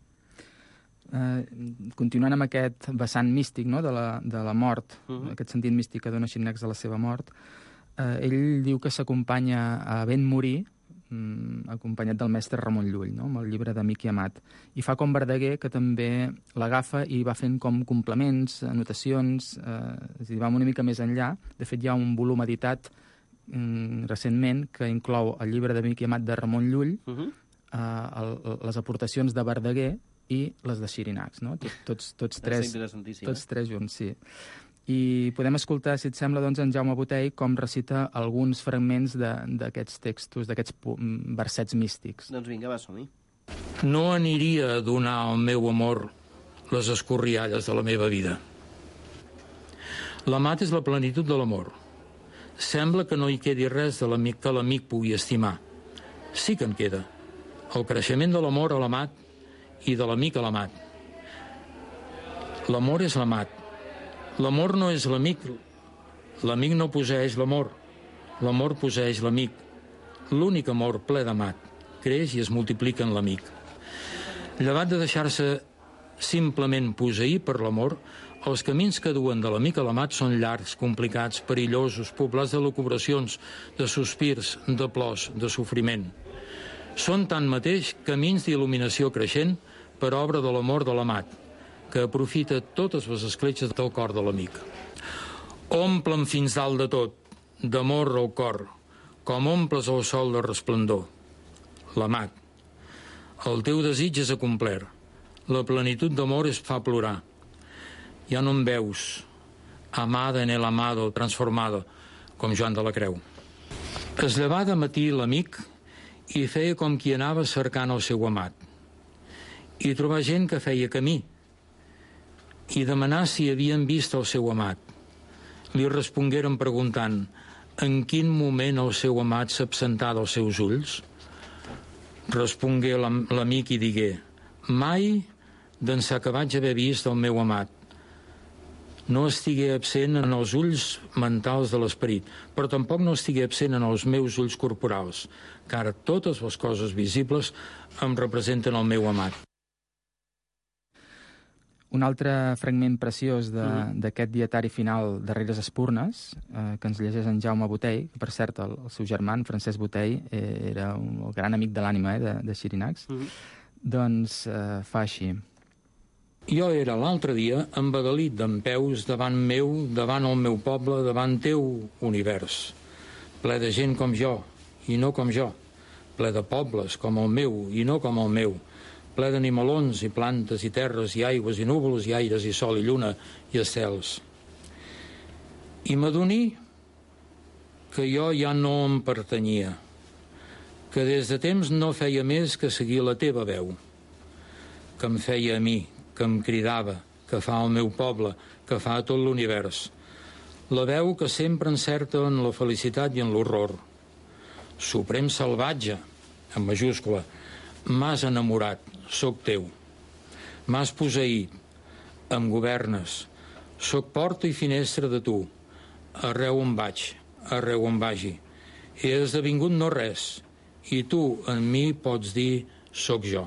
Eh, continuant amb aquest vessant místic, no?, de, la, de la mort, uh-huh. aquest sentit místic que dona Xirinacs de la seva mort, eh, ell diu que s'acompanya a ben morir, mm, acompanyat del mestre Ramon Llull, no?, amb el llibre d'Amic i Amat. I fa com Verdaguer, que també l'agafa i va fent com complements, anotacions, eh, és a dir, va una mica més enllà. De fet, hi ha un volum editat mm, recentment que inclou el llibre d'Amic i Amat de Ramon Llull, uh-huh. eh, el, les aportacions de Verdaguer i les de Xirinacs, no? Tots, tots, tots, tres, tots tres junts, sí. I podem escoltar, si et sembla, doncs, en Jaume Botey com recita alguns fragments d'aquests textos, d'aquests versets místics. Doncs vinga, va, som-hi. No aniria a donar al meu amor les escorrialles de la meva vida. L'amat és la plenitud de l'amor. Sembla que no hi quedi res de l'amic que l'amic pugui estimar. Sí que en queda. El creixement de l'amor a l'amat i de l'amic a l'amat. L'amor és l'amat. L'amor no és l'amic. L'amic no posseeix l'amor. L'amor posseeix l'amic. L'únic amor ple d'amat creix i es multiplica en l'amic. Llevat de deixar-se simplement posseir per l'amor, els camins que duen de l'amic a l'amat són llargs, complicats, perillosos, poblats de lucubracions, de sospirs, de plors, de sofriment. Són tanmateix camins d'il·luminació creixent per obra de l'amor de l'amat, que aprofita totes les escletxes del cor de l'amic. Omple'm fins dalt de tot, d'amor el cor, com omples el sol de resplendor. L'amat. El teu desig és acomplert. La plenitud d'amor es fa plorar. Ja no em veus, amada en el amado, transformada, com Joan de la Creu. Es llevà de matí l'amic i feia com qui anava cercant el seu amat. I trobar gent que feia camí i demanar si havien vist el seu amat. Li respongueren preguntant en quin moment el seu amat s'absentà dels seus ulls. Respongué l'amic i digué: mai d'ençà que vaig haver vist el meu amat no estigué absent en els ulls mentals de l'esperit, però tampoc no estigué absent en els meus ulls corporals, car totes les coses visibles em representen el meu amat. Un altre fragment preciós d'aquest mm. dietari final Darreres Espurnes, eh, que ens llegeix en Jaume Botey, que per cert el, el seu germà, Francesc Botey, eh, era un, el gran amic de l'ànima eh, de, de Xirinacs, mm. doncs eh, fa així. Jo era l'altre dia embadalit dempeus davant meu, davant el meu poble, davant teu univers, ple de gent com jo i no com jo, ple de pobles com el meu i no com el meu, ple d'animalons i plantes i terres i aigües i núvols i aires i sol i lluna i estels. I m'adoní que jo ja no em pertanyia, que des de temps no feia més que seguir la teva veu, que em feia a mi, que em cridava, que fa al meu poble, que fa a tot l'univers. La veu que sempre encerta en la felicitat i en l'horror. Suprem salvatge, en majúscula, m'has enamorat, soc teu. M'has posseït, em governes, soc porta i finestra de tu. Arreu on vaig, arreu on vagi. He esdevingut no res, i tu en mi pots dir soc jo.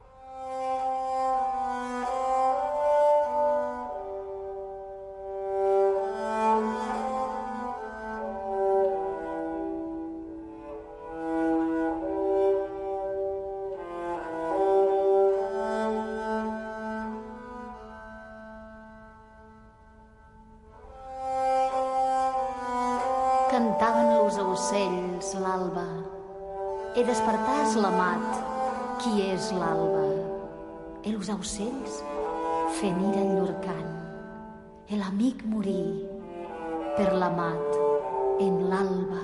Cantaven los ocells l'alba. E despertàs l'amat. Qui és l'alba? E los ocells feniren llur cant. E l'amic morí per l'amat en l'alba.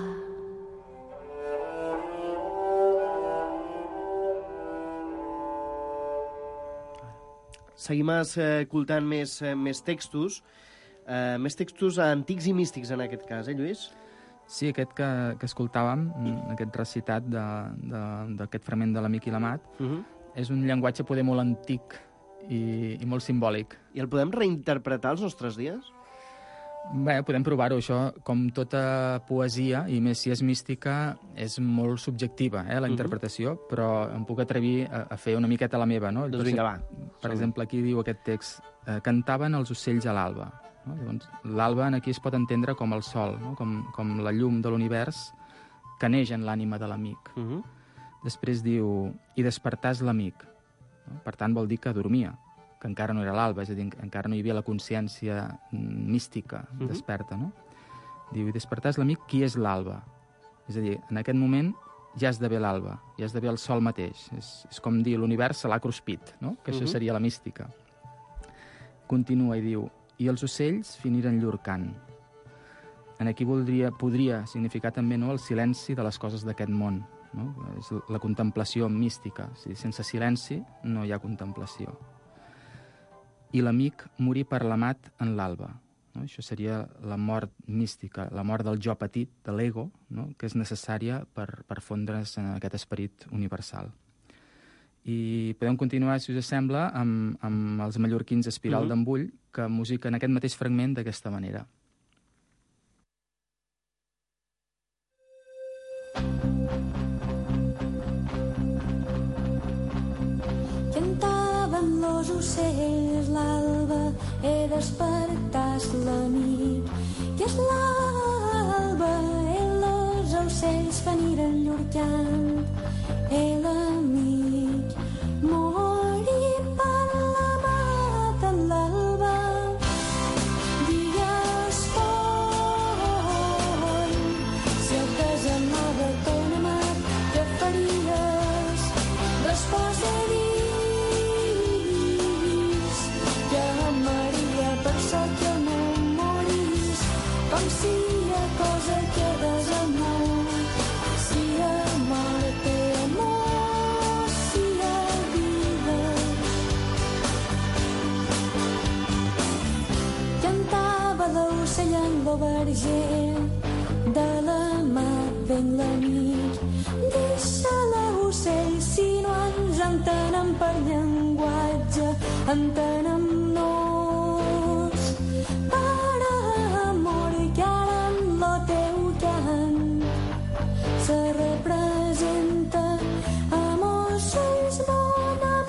Seguim escoltant més, més textos, eh, més textos antics i místics en aquest cas, eh, Lluís? Sí, aquest que, que escoltàvem, aquest recitat d'aquest fragment de l'Amic i l'Amat, uh -huh. és un llenguatge poder molt antic i, i molt simbòlic. I el podem reinterpretar als nostres dies? Bé, podem provar-ho. Això, com tota poesia, i més si és mística, és molt subjectiva, eh, la interpretació, uh -huh. però em puc atrevir a, a fer una miqueta la meva, no? Doncs vinga, va. Per exemple, aquí diu aquest text, eh, cantaven els ocells a l'alba. No? L'alba aquí es pot entendre com el sol, no? com, com la llum de l'univers que neix en l'ànima de l'amic. Uh -huh. Després diu, i despertàs l'amic. No? Per tant, vol dir que dormia, que encara no era l'alba, és a dir, encara no hi havia la consciència mística uh -huh. desperta. No? Diu, i despertàs l'amic, qui és l'alba? És a dir, en aquest moment ja esdevé l'alba, ja esdevé el sol mateix. És, és com dir, l'univers se l'ha cruspit, no? Que això uh -huh. seria la mística. Continua i diu, i els ocells finiren llur cant. En aquí voldria, podria significar també, no, el silenci de les coses d'aquest món. No? És la contemplació mística. O sigui, sense silenci no hi ha contemplació. I l'amic morí per l'amat en l'alba. No? Això seria la mort mística, la mort del jo petit, de l'ego, no? Que és necessària per, per fondre's en aquest esperit universal. I podem continuar, si us sembla, amb, amb els mallorquins Espiral uh-huh. d'Embull, que musiquen aquest mateix fragment d'aquesta manera. Cantaven los ocells l'alba, e despertàs l'amic. Que és l'alba, e los ocells feniren llur cant, e l'amic morí per l'amat en l'alba. Digues fort, si el desamava ton amat, què faries? Resposa dis, que amaria per sort que no morís, com si hi ha cosa que desamor, si hi ha mort té amor. L'ocell en lo verger, de l'amat ven l'amic. Deixa l'ocell si no ens entenem per llenguatge, entenem-nos per amor que ara en lo teu cant se representa amb ocells bon amar.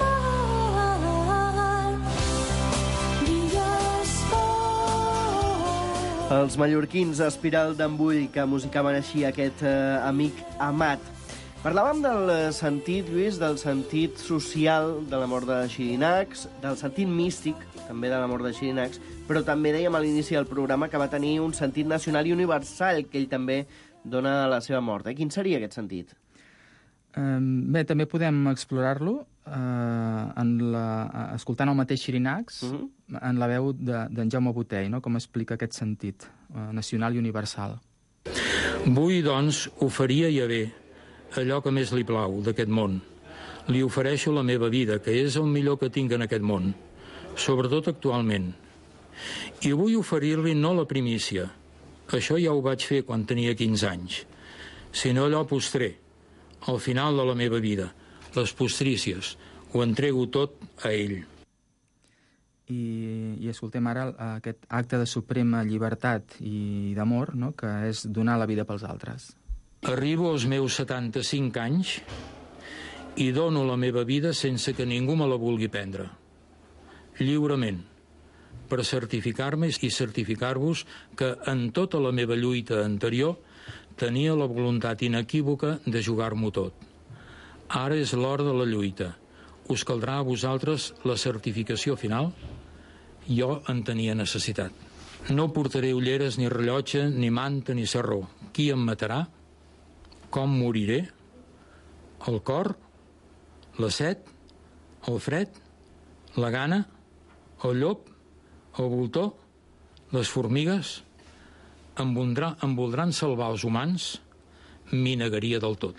Els mallorquins Espiral d'Embull, que musicaven així aquest eh, amic amat. Parlàvem del sentit, Lluís, del sentit social de la mort de Xirinacs, del sentit místic, també de la mort de Xirinacs, però també dèiem a l'inici del programa que va tenir un sentit nacional i universal, que ell també dona a la seva mort. Eh? Quin seria aquest sentit? Um, bé, també podem explorar-lo eh, en la, escoltant el mateix Xirinacs, uh -huh. en la veu d'en de, Jaume Botey, no? Com explica aquest sentit eh, nacional i universal. Vull, doncs, oferir a Yahvé allò que més li plau d'aquest món. Li ofereixo la meva vida, que és el millor que tinc en aquest món, sobretot actualment. I vull oferir-li no la primícia, això ja ho vaig fer quan tenia quinze anys, sinó allò postrer, al final de la meva vida, les postrícies, ho entrego tot a ell. I, i escoltem ara aquest acte de suprema llibertat i d'amor, no?, que és donar la vida pels altres. Arribo als meus setanta-cinc anys i dono la meva vida sense que ningú me la vulgui prendre. Lliurement, per certificar-me i certificar-vos que en tota la meva lluita anterior tenia la voluntat inequívoca de jugar-m'ho tot. Ara és l'hora de la lluita. Us caldrà a vosaltres la certificació final? Jo en tenia necessitat. No portaré ulleres, ni rellotge, ni manta, ni sarró. Qui em matarà? Com moriré? El cor? La set? El fred? La gana? El llop? El voltor? Les formigues? Em, voldrà, em voldran salvar els humans? M'hi negaria del tot.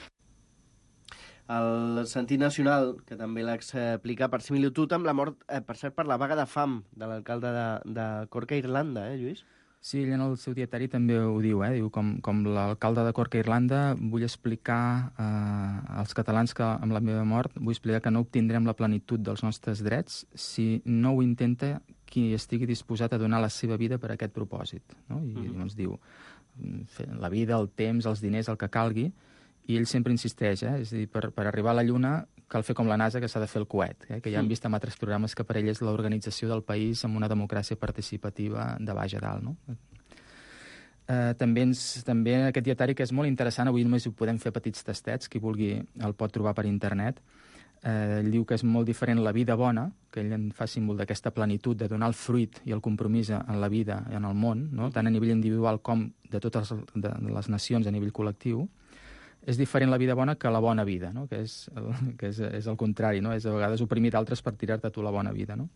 El sentit nacional, que també l'explica per similitud amb la mort, eh, per cert, per la vaga de fam de l'alcalde de, de Corca, Irlanda, eh, Lluís? Sí, ell en el seu dietari també ho diu, eh? Diu, com, com l'alcalde de Corca, Irlanda, vull explicar eh, als catalans que amb la meva mort vull explicar que no obtindrem la plenitud dels nostres drets si no ho intenta qui estigui disposat a donar la seva vida per a aquest propòsit. No? I mm-hmm. llavors diu, la vida, el temps, els diners, el que calgui, i ell sempre insisteix, eh? És a dir, per, per arribar a la Lluna cal fer com la NASA, que s'ha de fer el coet, eh? Que ja hem vist en altres programes que per ell és l'organització del país amb una democràcia participativa de baix a dalt, no? Eh, també, ens, també en aquest dietari, que és molt interessant, avui només ho podem fer petits tastets, qui vulgui el pot trobar per internet. Eh, ell diu que és molt diferent la vida bona, que ell en fa símbol d'aquesta plenitud de donar el fruit i el compromís en la vida i en el món, no? Tant a nivell individual com de totes de les nacions a nivell col·lectiu. És diferent la vida bona que la bona vida, no? Que, és el, que és, és el contrari, no? És a vegades oprimir d'altres per tirar-te tu la bona vida, no?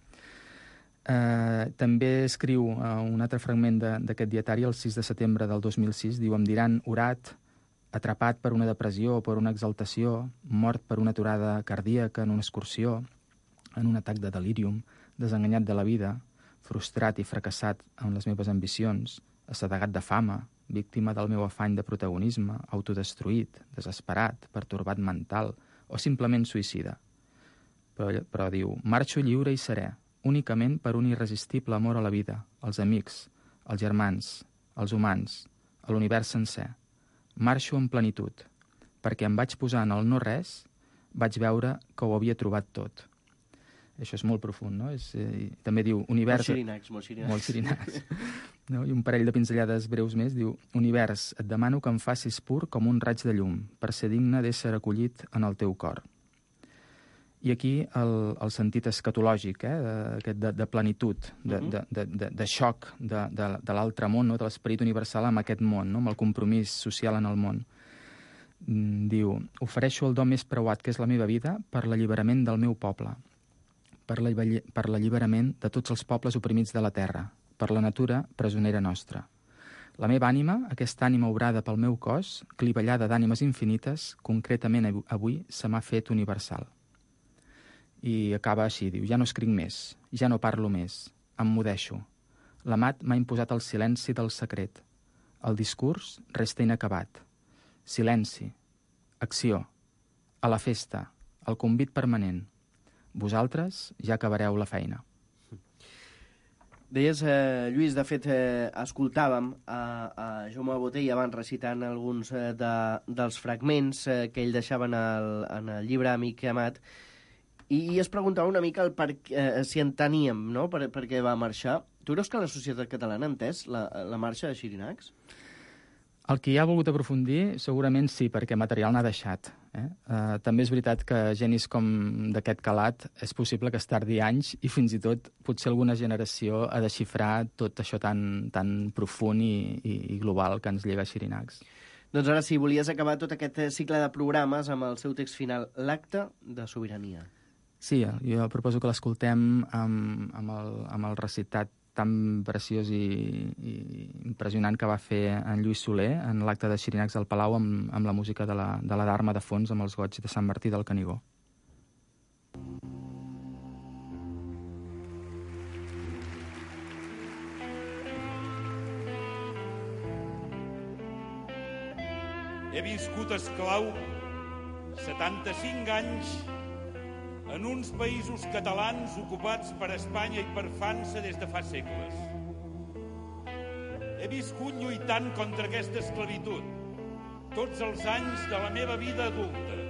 Eh, també escriu eh, un altre fragment d'aquest dietari, el sis de setembre del dos mil sis, diu: em diran orat, atrapat per una depressió o per una exaltació, mort per una aturada cardíaca en una excursió, en un atac de delírium, desenganyat de la vida, frustrat i fracassat en les meves ambicions, assedegat de fama, víctima del meu afany de protagonisme, autodestruït, desesperat, pertorbat mental o simplement suïcida. Però, però diu, marxo lliure i serè, únicament per un irresistible amor a la vida, als amics, als germans, als humans, a l'univers sencer. Marxo en plenitud, perquè em vaig posar en el no-res, vaig veure que ho havia trobat tot. Això és molt profund, no? És, eh, també diu... Univers... Molt xirinacs, molt xirinacs. Molt xirinacs. No? I un parell de pinzellades breus més, diu: univers, et demano que em facis pur com un raig de llum, per ser digne d'ésser acollit en el teu cor. I aquí el, el sentit escatològic, eh, de, de, de plenitud, de, uh-huh. de, de, de, de xoc de, de, de l'altre món, no? De l'esperit universal amb aquest món, no? Amb el compromís social en el món. Mm, diu, ofereixo el do més preuat, que és la meva vida, per l'alliberament del meu poble, per l'alliberament de tots els pobles oprimits de la terra, per la natura presonera nostra. La meva ànima, aquesta ànima obrada pel meu cos, clivellada d'ànimes infinites, concretament avui se m'ha fet universal. I acaba així, diu, ja no escric més, ja no parlo més, em mudeixo. L'amat m'ha imposat el silenci del secret. El discurs resta inacabat. Silenci, acció, a la festa, el convit permanent. Vosaltres ja acabareu la feina. Deies, eh, Lluís, de fet, eh, escoltàvem a, a Jaume Botey abans recitant alguns eh, de, dels fragments eh, que ell deixava en el, en el llibre Amic i Amat, i, i es preguntava una mica el per, eh, si en teníem, no?, per, per què va marxar. Tu creus que la societat catalana ha entès la, la marxa de Xirinacs? El que hi ha volgut aprofundir, segurament sí, perquè material n'ha deixat. Eh? Uh, també és veritat que genis com d'aquest calat és possible que es tardi anys i fins i tot potser alguna generació ha de xifrar tot això tan, tan profund i, i, i global que ens llega a Xirinacs. Doncs ara sí, volies acabar tot aquest cicle de programes amb el seu text final, l'acte de sobirania. Sí, jo proposo que l'escoltem amb, amb, el, amb el recitat tan preciós i, i impressionant que va fer en Lluís Soler en l'acte de Xirinacs del Palau amb, amb la música de la, de la Dharma de fons, amb els goigs de Sant Martí del Canigó. He viscut esclau setanta-cinc anys en uns països catalans ocupats per Espanya i per França des de fa segles. He viscut lluitant contra aquesta esclavitud tots els anys de la meva vida adulta.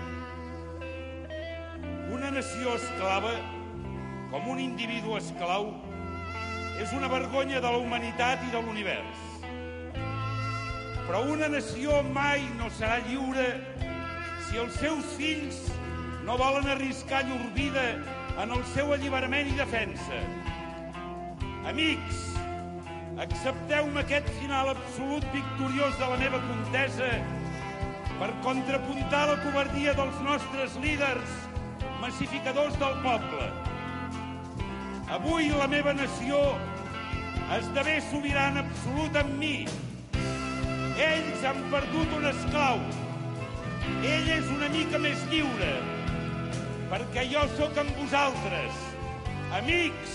Una nació esclava, com un individu esclau, és una vergonya de la humanitat i de l'univers. Però una nació mai no serà lliure si els seus fills no volen arriscar llur vida en el seu alliberament i defensa. Amics, accepteu-me aquest final absolut victoriós de la meva contesa per contrapuntar la covardia dels nostres líders massificadors del poble. Avui la meva nació esdevé sobirana absoluta amb mi. Ells han perdut un esclau. Ell és una mica més lliure, perquè jo sóc amb vosaltres, amics.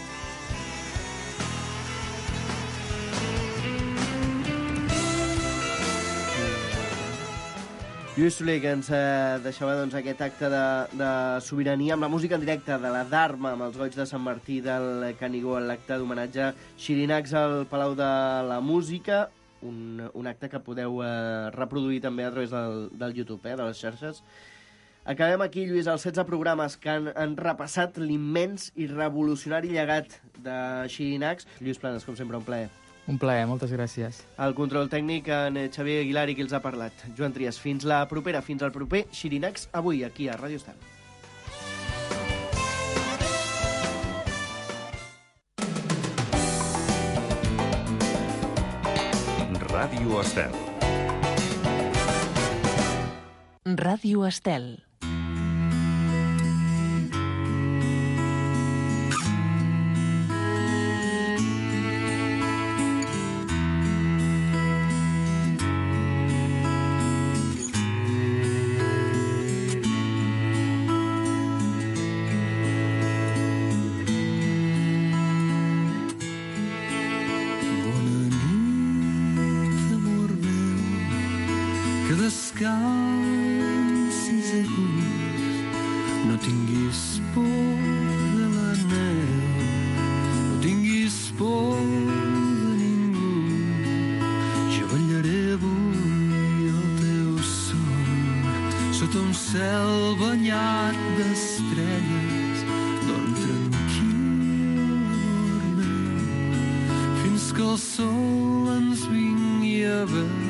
Lluís Soler, que ens eh, deixava doncs, aquest acte de, de sobirania amb la música en directe de la Dharma, amb els goigs de Sant Martí del Canigó, en l'acte d'homenatge Xirinacs al Palau de la Música, un, un acte que podeu eh, reproduir també a través del, del YouTube, eh, de les xarxes. Acabem aquí, Lluís, els setze programes que han, han repassat l'immens i revolucionari llegat de Xirinacs. Lluís Planes, com sempre, un plaer. Un plaer, moltes gràcies. El control tècnic, en Xavier Aguilar, i qui els ha parlat. Joan Trias, fins la propera, fins al proper Xirinacs, avui, aquí a Ràdio Estel. Ràdio Estel. Ràdio Estel. Descansis a gust, no tinguis por de la neu, no tinguis por de ningú. Jo ballaré avui el teu son sota un cel banyat d'estrelles. Dorm tranquil, amor meu, fins que el sol ens vingui a veure.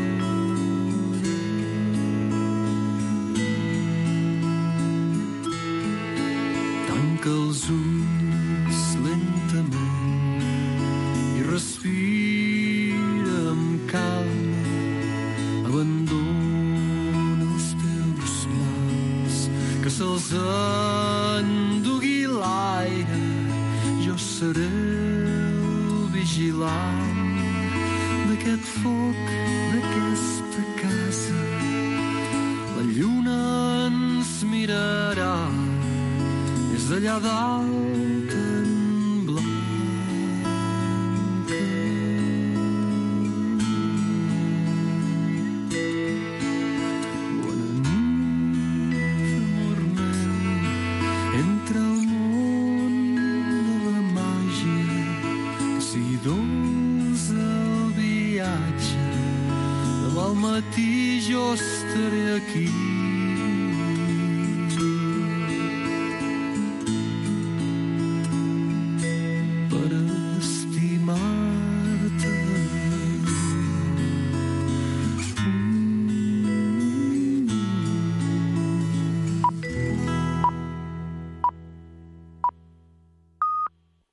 Tanca els ulls lentament i respira amb calma. Abandona els teus plans, que se'ls endugui l'aire. Jo seré el vigilant d'aquest foc, d'aquesta casa. La lluna ens mirarà des d'allà dalt en blanca. Bona nit, amor meu, entre el món de la màgia, que sigui dolç el viatge. Demà al matí jo estaré aquí